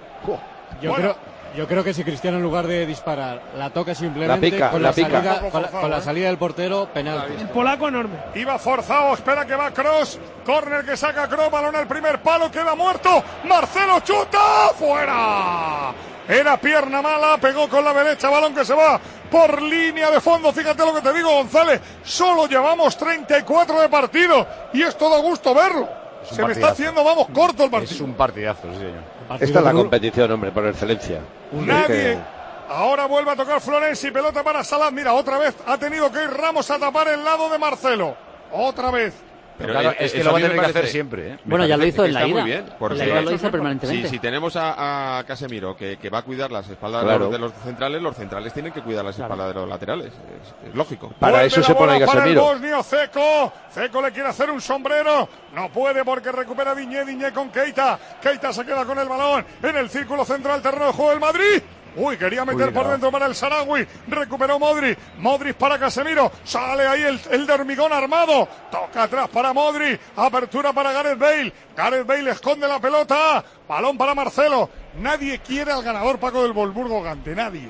Yo creo que si Cristiano en lugar de disparar la toca simplemente con la salida del portero, penalti. El polaco enorme. Iba forzado, espera que va Kroos. Córner que saca Kroos, balón al primer palo, queda muerto. Marcelo chuta, fuera. Era pierna mala, pegó con la derecha, balón que se va por línea de fondo. Fíjate lo que te digo, González. Solo llevamos 34 de partido y es todo gusto verlo. Se me está haciendo, corto el partido. Es un partidazo, sí, señor. Esta es la competición, hombre, por excelencia. Nadie. Ahora vuelve a tocar Florenzi, pelota para Salah. Mira, otra vez ha tenido que ir Ramos a tapar el lado de Marcelo. Otra vez. Pero claro, es que lo va a tener que hacer siempre, ¿eh? Bueno, ya lo hizo en la ida. Muy bien, en la ida lo hizo permanentemente. Si tenemos a Casemiro que va a cuidar las espaldas de los centrales tienen que cuidar las espaldas de los laterales. Es lógico. Para eso se pone Casemiro. Para el bosnio, Seco le quiere hacer un sombrero. No puede porque recupera Diñé con Keita. Keita se queda con el balón en el círculo central, terreno de juego del Madrid. Uy, quería meter por dentro para el Sarawi. Recuperó Modric. Modric para Casemiro. Sale ahí el de hormigón armado. Toca atrás para Modric. Apertura para Gareth Bale. Gareth Bale esconde la pelota. Balón para Marcelo. Nadie quiere al ganador Paco del Wolfsburgo Gante. Nadie.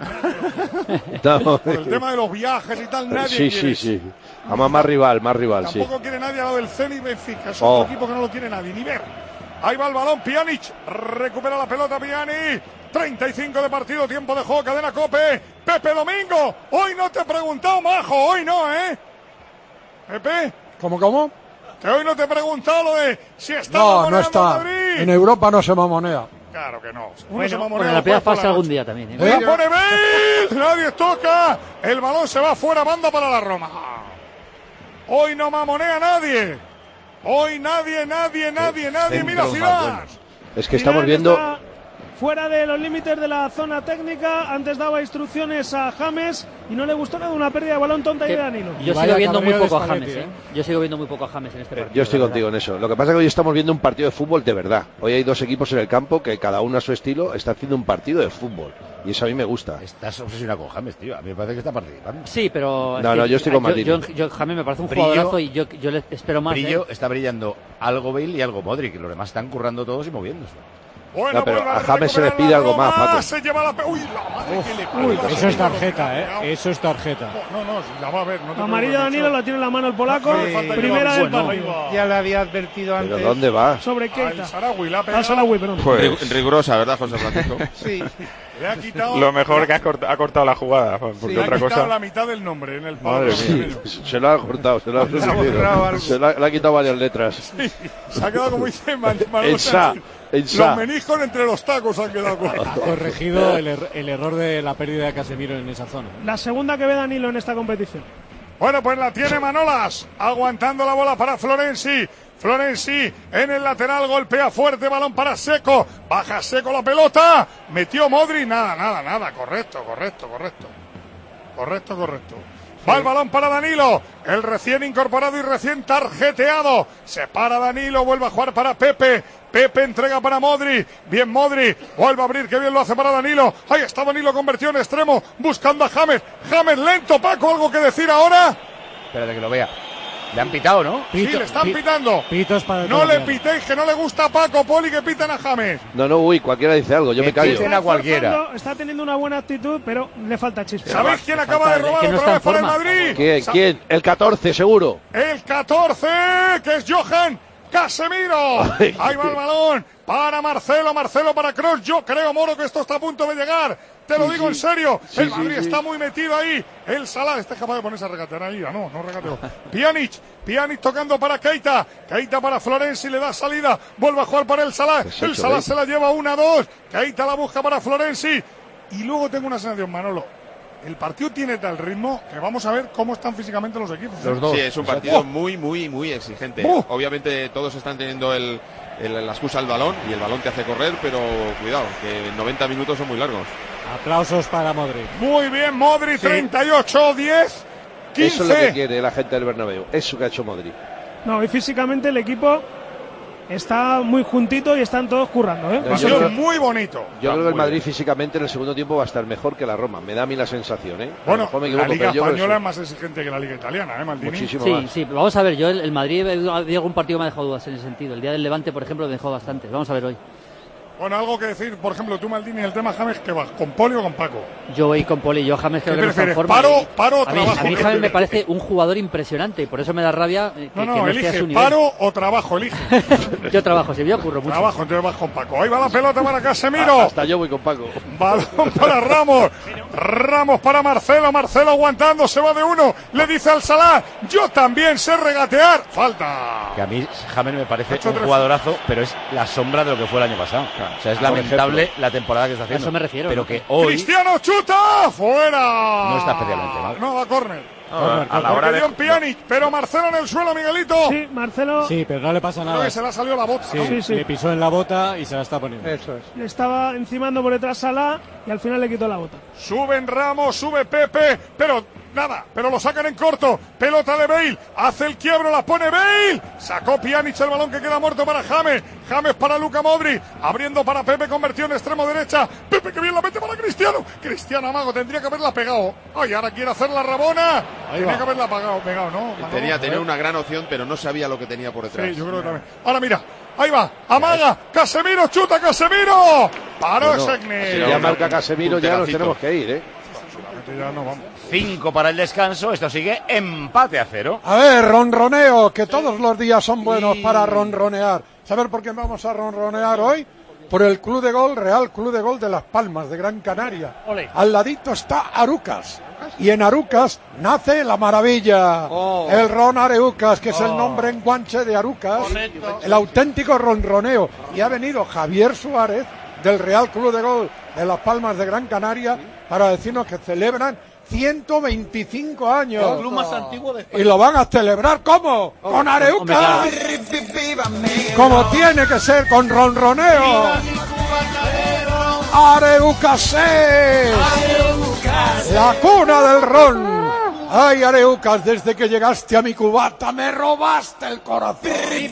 No. Por el tema de los viajes y tal, nadie quiere. Sí. Vamos, más rival, Tampoco quiere nadie a lo del Zenit Benfica. Es otro equipo que no lo quiere nadie, ni ver. Ahí va el balón, Pjanic. Recupera la pelota Pjanic. 35 de partido, tiempo de juego, cadena COPE. Pepe Domingo, hoy no te he preguntado, majo, hoy no, ¿eh? Pepe. ¿Cómo? Que hoy no te he preguntado lo de si está no está. Madrid. En Europa no se mamonea. Claro que no. Bueno, la primera fase algún día también, ¿eh? La pone Bale, nadie toca. El balón se va fuera, banda para la Roma. Hoy no mamonea nadie. Hoy nadie. Mira Zidane. Es que estamos viendo... Fuera de los límites de la zona técnica, antes daba instrucciones a James y no le gustó nada, una pérdida de balón tonta y de Danilo. Yo sigo viendo muy poco a James, ¿eh? Yo sigo viendo muy poco a James en este partido. Yo estoy contigo en eso. Lo que pasa es que hoy estamos viendo un partido de fútbol de verdad. Hoy hay dos equipos en el campo que cada uno a su estilo está haciendo un partido de fútbol. Y eso a mí me gusta. Estás obsesionado con James, tío. A mí me parece que está participando. Sí, pero... No, yo estoy con Maldini. Yo James me parece un jugadorazo y yo le espero más. Está brillando algo Bale y algo Modric. Los demás están currando todos y moviéndose. Bueno, No, pero vuelve a James se le recuperar pide la algo más, Roma, Paco. Se lleva la uy, la madre que le Uy, pega. eso es tarjeta, eso es tarjeta. No, si la va a ver. No te Amarilla preocupes, Danilo, la tiene en la mano el polaco. No, falta Primera que del bueno, partido. Ya le había advertido ¿Pero antes. dónde va? Sobre Keita. Al Sarawi la ha Al pegado. Sarawi, perdón. Pues Rigurosa, ¿verdad, José Francisco? Sí. Le ha quitado. lo mejor que ha cortado la jugada, porque Le ha otra quitado cosa. la mitad del nombre en el palo. Madre mía. Se lo ha cortado, se lo ha borrado algo. le ha quitado varias letras. Se ha quedado como dice Manolo En sa, Sánchez. en sa. Los meniscos entre los tacos han quedado con Ha corregido el error de la pérdida de Casemiro en esa zona. La segunda que ve Danilo en esta competición. Bueno, pues la tiene Manolas, aguantando la bola para Florenzi. Florenzi en el lateral, golpea fuerte, balón para Seco. Baja Seco la pelota. Metió Modri, nada. Correcto. Va el balón para Danilo, el recién incorporado y recién tarjeteado. Se para Danilo, vuelve a jugar para Pepe. Pepe entrega para Modri. Bien Modri, vuelve a abrir, que bien lo hace para Danilo. Ahí está Danilo, convertido en extremo, buscando a James. James lento, Paco, ¿algo que decir ahora? Espérate que lo vea. Le han pitado, ¿no? Sí, le están pitando. Pitos para el No le colombiano. pitéis, que no le gusta a Paco, Poli, que pitan a James. No, uy, cualquiera dice algo, yo me callo. Piten a cualquiera. Forzando, está teniendo una buena actitud, pero le falta chispa. ¿Sabéis quién acaba de robar que no otra está vez en para el forma. Madrid? ¿Quién? El 14, seguro. El 14, que es Johan Casemiro. Ay. Ahí va el balón para Marcelo para Kroos. Yo creo, Moro, que esto está a punto de llegar. Te lo digo en serio. El Madrid está muy metido ahí. El Salah está capaz de ponerse a regatear ahí. No regateó. Pjanic tocando para Keita. Keita para Florenzi, le da salida. Vuelve a jugar para el Salah. El Salah se la lleva 1-2. Keita la busca para Florenzi. Y luego tengo una sensación, Manolo. El partido tiene tal ritmo que vamos a ver cómo están físicamente los equipos. Los dos. Sí, es un partido muy exigente. Obviamente todos están teniendo la excusa del balón y el balón te hace correr, pero cuidado, que 90 minutos son muy largos. Aplausos para Modric. Muy bien, Modric, 38, 10, 15. Eso es lo que quiere la gente del Bernabéu. Eso que ha hecho Modric. No, y físicamente el equipo está muy juntito y están todos currando, ¿eh? No, Partido muy bonito. Yo creo que el Madrid físicamente en el segundo tiempo va a estar mejor que la Roma. Me da a mí la sensación, ¿eh? A lo Bueno, mejor me la equivoco, Liga pero yo creo que Española sí. es más exigente que la Liga Italiana, ¿eh, Maldini? Muchísimo Sí, más. sí, vamos a ver, yo el Madrid, había algún partido que me ha dejado dudas en ese sentido. El día del Levante, por ejemplo, me dejó bastante. Vamos a ver hoy. Bueno, algo que decir, por ejemplo, tú, Maldini, el tema James, ¿qué vas? ¿Con Poli o con Paco? Yo voy con Poli, yo James creo ¿Qué que no está en prefieres, forma. paro o a mí trabajo? James me parece un jugador impresionante y por eso me da rabia que no esté a su elige, nivel. paro o trabajo, elige. Yo trabajo, si yo ocurro mucho. Trabajo, entonces vas con Paco. Ahí va la pelota para Casemiro. Hasta yo voy con Paco. Balón para Ramos. Ramos para Marcelo. Marcelo aguantando. Se va de uno. Le dice al Salah. Yo también sé regatear. Falta. Que a mí James me parece 8-13. un jugadorazo, pero es la sombra de lo que fue el año pasado. O sea, es lamentable la temporada que está haciendo. A eso me refiero, Pero ¿no? que hoy Cristiano chuta. Fuera. no está especialmente mal. No, va córner. A la hora Porque dio de. en Pjanic, pero Marcelo en el suelo, Miguelito. Sí, Marcelo Sí, pero no le pasa Creo nada. que se le ha salido la bota. Sí, ¿no? Sí. le pisó en la bota y se la está poniendo. Eso es. le estaba encimando por detrás Salah y al final le quitó la bota. Suben Ramos, sube Pepe, pero nada, pero lo sacan en corto. Pelota de Bale, hace el quiebro, la pone Bale. Sacó Pjanic el balón que queda muerto para James. James para Luka Modric, abriendo para Pepe, convertido en extremo derecha. Pepe que bien la mete para Cristiano. Cristiano Amago tendría que haberla pegado. Ay, ahora quiere hacer la Rabona. Tenía que haberla pegado, ¿no? Tenía Manolo? una gran opción, pero no sabía lo que tenía por detrás. Sí, yo creo que también. Ahora mira, ahí va, amaga, Casemiro, chuta Casemiro. Paró Segni. Si ya marca Casemiro, ya nos punterancito. tenemos que ir, ¿eh? Ya no vamos. 5 para el descanso, esto sigue empate a 0. A ver, ronroneo, que todos los días son buenos para ronronear. ¿Saber por qué vamos a ronronear hoy? Por el Club de Gol, Real Club de Gol de Las Palmas, de Gran Canaria. Ole. Al ladito está Arucas. Y en Arucas nace la maravilla. El Ron Areucas, que es el nombre en guanche de Arucas. El auténtico ronroneo. Y ha venido Javier Suárez, del Real Club de Gol de Las Palmas de Gran Canaria, para decirnos que celebran 125 años. El club más antiguo de España. Y lo van a celebrar, ¿cómo? Con Areucas. Como tiene que ser, con ronroneo. Areucas, la cuna del ron. Ay, Areucas, desde que llegaste a mi cubata me robaste el corazón.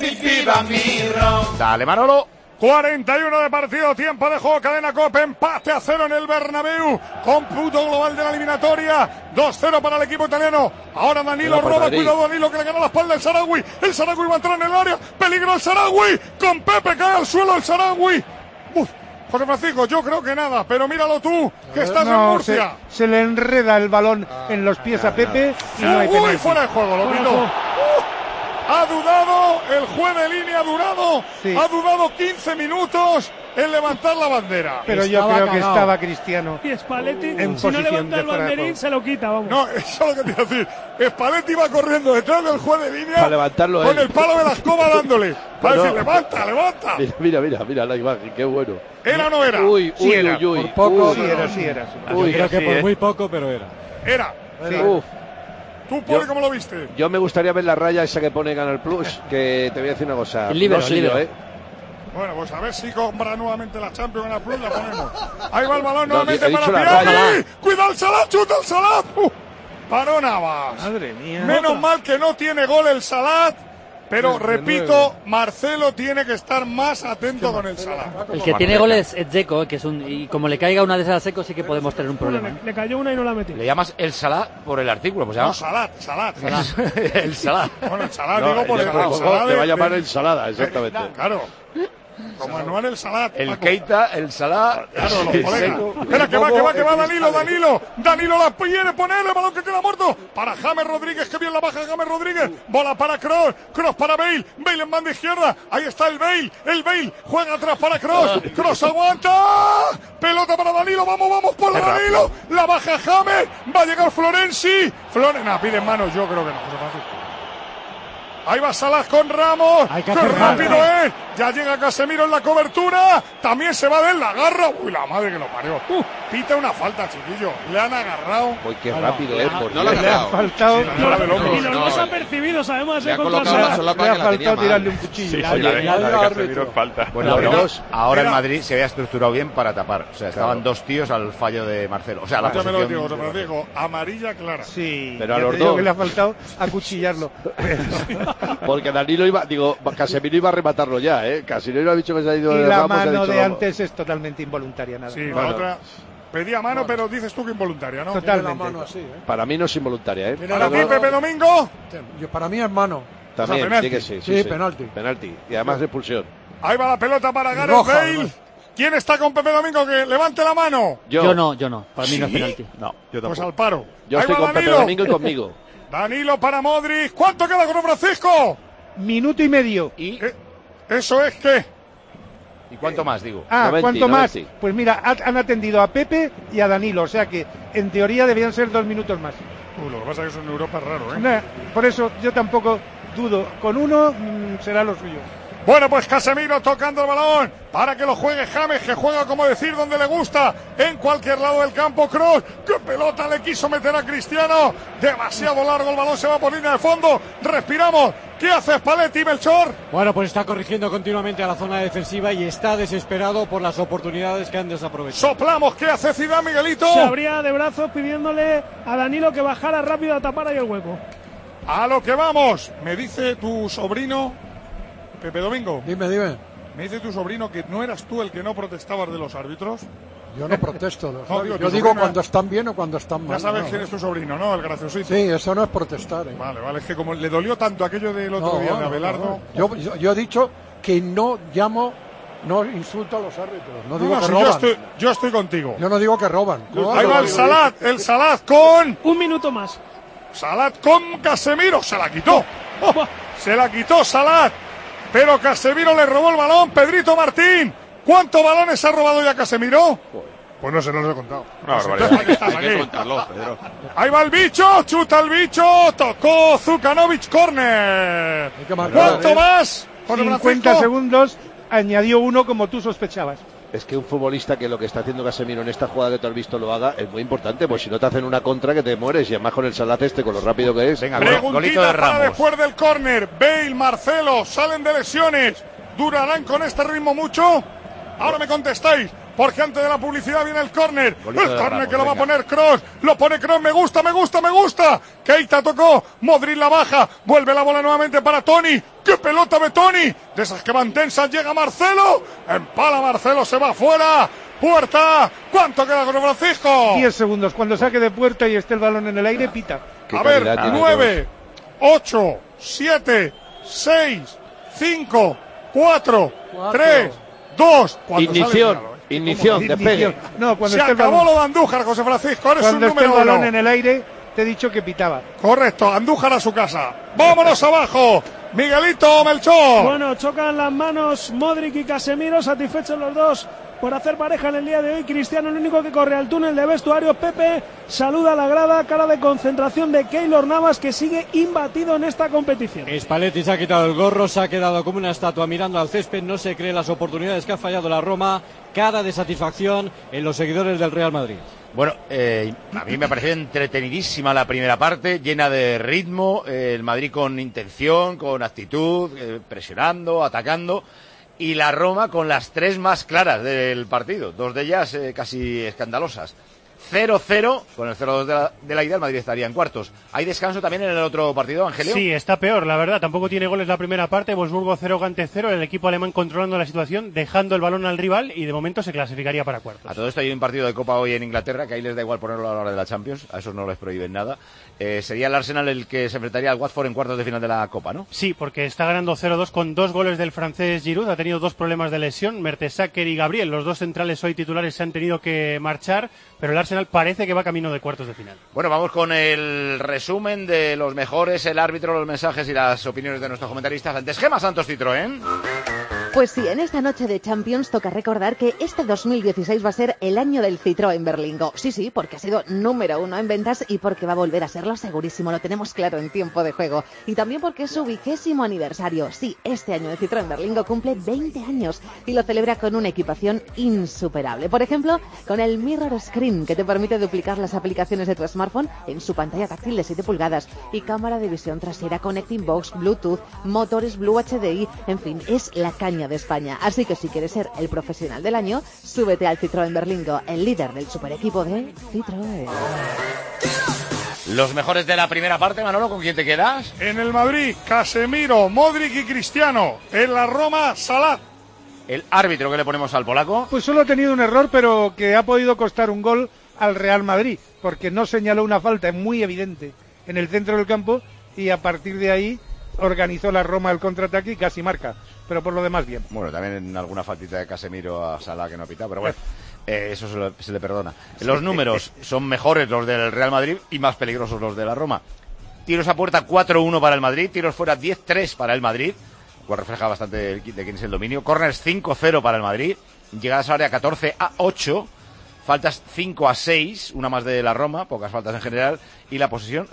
Dale, Manolo. 41 de partido, tiempo de juego, cadena COPE, empate a 0 en el Bernabéu, cómputo global de la eliminatoria, 2-0 para el equipo italiano. Ahora Danilo Bueno, roba, Madrid. cuidado Danilo que le gana la espalda el Sarawi va a entrar en el área, peligro el Sarawi, con Pepe cae al suelo el Sarawi. José Francisco, yo creo que nada, pero míralo tú, que estás en Murcia. Se le enreda el balón en los pies a Pepe y no hay penalti. Fuera de juego, lo quitó. Ha dudado, el juez de línea ha dudado 15 minutos en levantar la bandera. Pero yo creo que estaba Cristiano. Y Spalletti, en si no posición levanta el banderín, se lo quita, vamos. No, eso es lo que te iba a decir. Spalletti va corriendo detrás del juez de línea para levantarlo con el palo de la escoba dándole. Para decir, levanta. Mira la imagen, qué bueno. ¿Era o no era? Uy. Por poco, sí era. Yo creo que por muy poco, pero era. Era. Sí. ¿Tú, Poli, cómo lo viste? Yo me gustaría ver la raya esa que pone Canal Plus, que te voy a decir una cosa. El libro. Bueno, pues a ver si compra nuevamente la Champions en la Plus, la ponemos. Ahí va el balón nuevamente he para dicho la Piatti. raya. ¡Cuidado el Salah! ¡Chuta el Salah! Paró Navas. Madre mía. Menos mal que no tiene gol el Salah. Pero repito, Marcelo tiene que estar más atento con el Salah. El que tiene goles es Dzeko, que es y como le caiga una de esas a Dzeko sí que podemos tener un problema. Le cayó una y no la metió. Le llamas el Salah por el artículo, pues No, Salah. el Salah. Bueno, el Salah, digo por el Salah. Te va a llamar ensalada, exactamente. Claro. Como Anual el Salah. El Keita, el Salah. Claro, los colegas. Espera, que va Danilo la quiere poner, el balón que queda muerto. Para James Rodríguez, que bien la baja James Rodríguez. Bola para Kroos para Bale. Bale en banda izquierda. Ahí está el Bale juega atrás para Kroos aguanta. Pelota para Danilo, vamos por Danilo. La baja James, va a llegar Florenzi. Pide manos, yo creo que no. Ahí va Salah con Ramos. ¡Qué rápido es! Ya llega Casemiro en la cobertura. También se va de él, la agarra. Uy, la madre que lo parió. Pita una falta, chiquillo. Le han agarrado. Uy, qué rápido es. No le ha faltado. Y los dos apercibidos, además. Le ha colocado la solapa que la tenía tirarle un mal. cuchillo. La de Casemiro es falta. Bueno, pero ahora el Madrid se había estructurado bien para tapar. O sea, estaban dos tíos al fallo de Marcelo. O sea, la me lo digo, posición... te lo digo. Amarilla clara. Sí, pero a ya los te digo dos. que le ha faltado acuchillarlo. Porque Casemiro iba a rematarlo ya, ¿eh? Casemiro ha dicho que se ha ido Y de la Ramos, mano ha dicho, de antes es totalmente involuntaria, nada. Sí, la otra pedía mano, pero dices tú que involuntaria, ¿no? Totalmente. Para mí no es involuntaria, ¿eh? ¿Para ti, Pepe Domingo? Para mí es mano. También, penalti. sí que sí. Sí, penalti. Penalti. Y además expulsión. Ahí va la pelota para Gareth Bale. además. ¿Quién está con Pepe Domingo? Que levante la mano. Yo no. Para mí no es penalti. No, yo Pues tampoco. al paro. Yo Ahí estoy va con Pepe Danilo. Domingo y conmigo. Danilo para Modric. ¿Cuánto queda con Francisco? Minuto y medio. ¿Y Eso es que... cuánto más, digo? 90, ¿cuánto más? 90. Pues mira, han atendido a Pepe y a Danilo, o sea que en teoría debían ser 2 minutos más. Lo que pasa es que eso en Europa es raro, ¿eh? Nah, por eso yo tampoco dudo. Con uno será lo suyo. Bueno, pues Casemiro tocando el balón para que lo juegue James, que juega, como decir, donde le gusta, en cualquier lado del campo. Kroos, qué pelota le quiso meter a Cristiano, demasiado largo el balón, se va por línea de fondo, respiramos. ¿Qué hace Spalletti, Melchor? Bueno, pues está corrigiendo continuamente a la zona defensiva y está desesperado por las oportunidades que han desaprovechado. Soplamos, ¿qué hace Zidane, Miguelito? Se abría de brazos pidiéndole a Danilo que bajara rápido a tapar ahí el hueco. A lo que vamos, me dice tu sobrino, Pepe Domingo. Dime. Me dice tu sobrino que no eras tú el que no protestabas de los árbitros. Yo no protesto. No, digo, yo tu digo sobrina- cuando están bien o cuando están mal. Ya sabes no, quién es tu sobrino, ¿no? El graciosito. Sí, eso no es protestar. Vale, es que como le dolió tanto aquello del otro día de Abelardo... Yo he dicho que no insulto a los árbitros. No digo que sí, roban. yo estoy contigo. Yo no digo que roban. Ahí va el Salah con... Un minuto más. Salah con Casemiro, se la quitó. Se la quitó Salah. Pero Casemiro le robó el balón. Pedrito Martín, ¿cuántos balones ha robado ya Casemiro? Pues no sé, no los he contado. Una barbaridad. Hay que contarlo, Pedro. Ahí va el bicho, chuta el bicho, tocó Zukanovic, córner. Hay que marcar, ¿Cuánto más? José 50 Francisco. segundos, añadió uno como tú sospechabas. Es que un futbolista que lo que está haciendo Casemiro en esta jugada que tú has visto lo haga es muy importante, pues si no te hacen una contra que te mueres y además con el Salah con lo rápido que es. Venga, golito de Preguntita para Ramos. después del córner. Bale, Marcelo, salen de lesiones. ¿Durarán con este ritmo mucho? Ahora me contestáis, porque antes de la publicidad viene el córner. Golito El de córner Ramos, que lo va a venga. poner Kroos. Lo pone Kroos, me gusta. Keita tocó, Modric la baja. Vuelve la bola nuevamente para Toni. ¡Qué pelota de Toni! De esas que van tensas, llega Marcelo. Empala Marcelo, se va fuera. Puerta. ¿Cuánto queda con Francisco? 10 segundos. Cuando saque de puerta y esté el balón en el aire, pita. Qué A ver, calidad tiene 9, 8, 7, 6, 5, 4, 3, 2. Ignición, despegue. No, cuando se esté acabó balón, lo de Andújar, José Francisco. Eres cuando un esté el número balón 1. en el aire, te he dicho que pitaba. Correcto, Andújar a su casa. ¡Vámonos abajo! Miguelito Melchor. Bueno, chocan las manos Modric y Casemiro, satisfechos los dos por hacer pareja en el día de hoy. Cristiano, el único que corre al túnel de vestuario. Pepe saluda a la grada, cara de concentración de Keylor Navas, que sigue imbatido en esta competición. Spalletti se ha quitado el gorro, se ha quedado como una estatua mirando al césped, no se cree las oportunidades que ha fallado la Roma, cara de satisfacción en los seguidores del Real Madrid. Bueno, a mí me pareció entretenidísima la primera parte, llena de ritmo, el Madrid con intención, con actitud, presionando, atacando, y la Roma con las 3 más claras del partido, 2 de ellas casi escandalosas. 0-0, con el 0-2 de la ida, el Madrid estaría en cuartos. ¿Hay descanso también en el otro partido, Angelio? Sí, está peor, la verdad. Tampoco tiene goles la primera parte. Wolfsburgo 0, Gante 0. El equipo alemán controlando la situación, dejando el balón al rival y de momento se clasificaría para cuartos. A todo esto hay un partido de Copa hoy en Inglaterra, que ahí les da igual ponerlo a la hora de la Champions. A esos no les prohíben nada. Sería el Arsenal el que se enfrentaría al Watford en cuartos de final de la Copa, ¿no? Sí, porque está ganando 0-2 con 2 goles del francés Giroud. Ha tenido 2 problemas de lesión. Mertesacker y Gabriel, los 2 centrales hoy titulares, se han tenido que marchar. Pero el Arsenal parece que va camino de cuartos de final. Bueno, vamos con el resumen de los mejores, el árbitro, los mensajes y las opiniones de nuestros comentaristas. Antes, Gemma Santos Citroën. Pues sí, en esta noche de Champions toca recordar que este 2016 va a ser el año del Citroën Berlingo. Sí, porque ha sido número 1 en ventas y porque va a volver a serlo segurísimo, lo tenemos claro en tiempo de juego. Y también porque es su 20º aniversario. Sí, este año el Citroën Berlingo cumple 20 años y lo celebra con una equipación insuperable. Por ejemplo, con el Mirror Screen, que te permite duplicar las aplicaciones de tu smartphone en su pantalla táctil de 7 pulgadas y cámara de visión trasera, Connecting Box, Bluetooth, motores Blue HDI, en fin, es la caña de España. Así que si quieres ser el profesional del año, súbete al Citroën Berlingo, el líder del super equipo de Citroën. Los mejores de la primera parte, Manolo, ¿con quién te quedas? En el Madrid, Casemiro, Modric y Cristiano. En la Roma, Salah. ¿El árbitro que le ponemos al polaco? Pues solo ha tenido un error, pero que ha podido costar un gol al Real Madrid, porque no señaló una falta muy evidente en el centro del campo y a partir de ahí organizó la Roma el contraataque y casi marca, pero por lo demás bien. Bueno, también en alguna faltita de Casemiro a Salah que no ha pitado, pero bueno, eso se le perdona. Los números son mejores los del Real Madrid y más peligrosos los de la Roma. Tiros a puerta 4-1 para el Madrid, tiros fuera 10-3 para el Madrid, lo cual refleja bastante de quién es el dominio. Corners 5-0 para el Madrid, llegadas al área 14-8, faltas 5-6, una más de la Roma, pocas faltas en general, y la posesión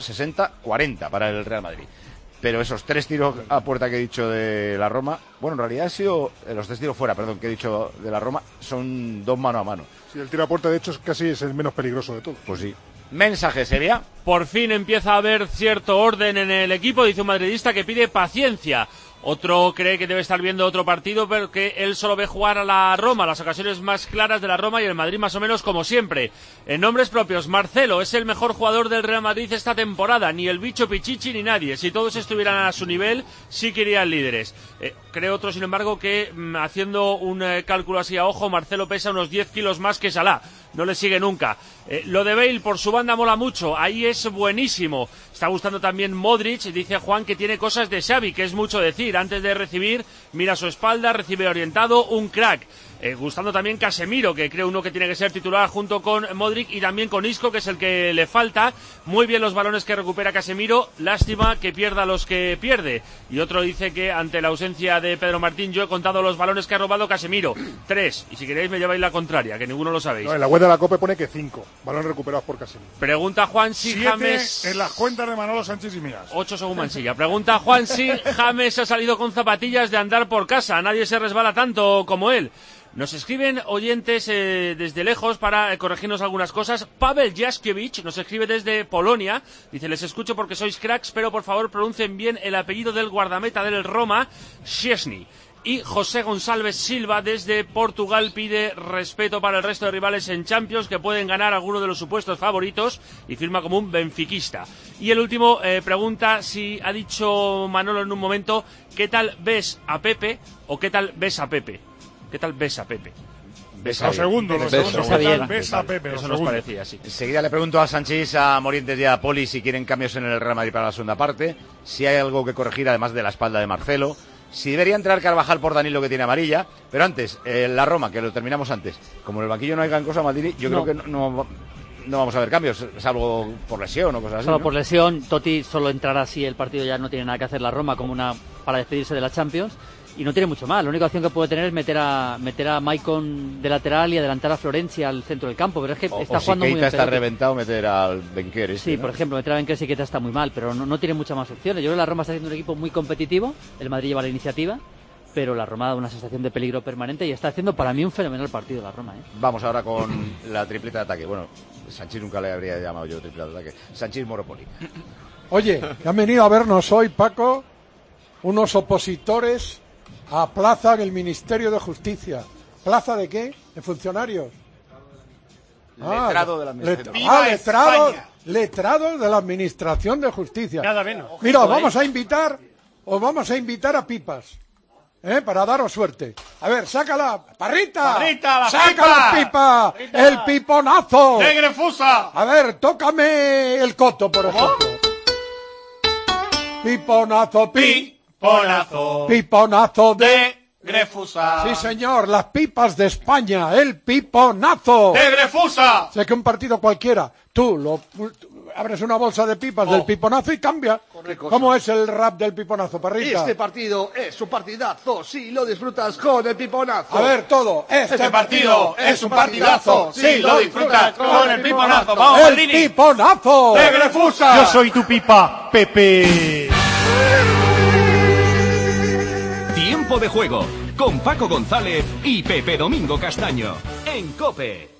60-40 para el Real Madrid. Pero esos 3 tiros a puerta que he dicho de la Roma, bueno, en realidad han sido los 3 tiros fuera, perdón, que he dicho de la Roma, son 2 mano a mano. Sí, el tiro a puerta de hecho casi es el menos peligroso de todos. Pues sí. Mensaje, Sevilla. Por fin empieza a haber cierto orden en el equipo, dice un madridista que pide paciencia. Otro cree que debe estar viendo otro partido, pero que él solo ve jugar a la Roma, las ocasiones más claras de la Roma y el Madrid más o menos como siempre. En nombres propios, Marcelo es el mejor jugador del Real Madrid esta temporada, ni el bicho Pichichi ni nadie. Si todos estuvieran a su nivel, sí que irían líderes. Cree otro, sin embargo, que haciendo un cálculo así a ojo, Marcelo pesa unos 10 kilos más que Salah. No le sigue nunca. Lo de Bale por su banda mola mucho, ahí es buenísimo. Está gustando también Modric, dice Juan que tiene cosas de Xavi, que es mucho decir. Antes de recibir, mira su espalda, recibe orientado, un crack. Gustando también Casemiro, que creo uno que tiene que ser titular junto con Modric y también con Isco, que es el que le falta. Muy bien los balones que recupera Casemiro, lástima que pierda los que pierde. Y otro dice que ante la ausencia de Pedro Martín, yo he contado los balones que ha robado Casemiro, 3, y si queréis me lleváis la contraria, que ninguno lo sabéis. No, en la web de la Copa pone que 5 balones recuperados por Casemiro. Pregunta Juan si 7 James... en las cuentas de Manolo Sánchez y mías. 8 según Mansilla. Pregunta Juan si James ha salido con zapatillas de andar por casa, nadie se resbala tanto como él. Nos escriben oyentes desde lejos para corregirnos algunas cosas. Pavel Jaskiewicz nos escribe desde Polonia. Dice, les escucho porque sois cracks, pero por favor pronuncien bien el apellido del guardameta del Roma, Szczesny. Y José González Silva desde Portugal pide respeto para el resto de rivales en Champions que pueden ganar alguno de los supuestos favoritos y firma como un benfiquista. Y el último pregunta si ha dicho Manolo en un momento, ¿qué tal ves a Pepe o qué tal ves a Pepe? ¿Qué tal ves a Pepe? Los segundos. Ves a Pepe. Eso nos parecía, sí. Enseguida le pregunto a Sánchez, a Morientes y a Poli si quieren cambios en el Real Madrid para la segunda parte, si hay algo que corregir además de la espalda de Marcelo, Si debería entrar Carvajal por Danilo, que tiene amarilla, pero antes, la Roma, que lo terminamos antes, como en el banquillo no hay gran cosa, Maldini, yo creo que no vamos a ver cambios, salvo por lesión o cosas así. Solo ¿no? por lesión, Totti solo entrará si el partido ya no tiene nada que hacer la Roma como para despedirse de la Champions. Y no tiene mucho más. La única opción que puede tener es meter a Maicon de lateral y adelantar a Florencia al centro del campo. Pero es que está jugando muy bien. Si Keita está reventado, meter al Benquer. Sí, ¿no? por ejemplo, meter a Benquer si Keita está muy mal, pero no tiene muchas más opciones. Yo creo que la Roma está haciendo un equipo muy competitivo. El Madrid lleva la iniciativa, pero la Roma da una sensación de peligro permanente y está haciendo para mí un fenomenal partido la Roma. Vamos ahora con la tripleta de ataque. Bueno, Sanchís nunca le habría llamado yo tripleta de ataque. Sanchís Moropoli. Oye, que han venido a vernos hoy, Paco, unos opositores a plaza en el Ministerio de Justicia. ¿Plaza de qué? ¿De funcionarios? Letrado de la Administración. Letrado de la Administración de Justicia. Nada menos. Mira, os vamos a invitar a pipas. Para daros suerte. A ver, sácala, Parrita. La ¡Saca la pipa! Parrita. ¡El piponazo! ¡De Grefusa! A ver, tócame el coto, por ejemplo. Piponazo, piponazo de Grefusa. Sí, señor, las pipas de España, el piponazo. ¡De Grefusa! Sé que un partido cualquiera, tú abres una bolsa de pipas del piponazo y cambia. ¿Cómo es el rap del piponazo, Parrita? Este partido es un partidazo, si lo disfrutas con el piponazo. A ver, todo. Este partido es un partidazo, si lo disfrutas con el piponazo. ¡Vamos, ¡El Maldini! piponazo! ¡De Grefusa! Yo soy tu pipa, Pepe. Tiempo de juego con Paco González y Pepe Domingo Castaño en COPE.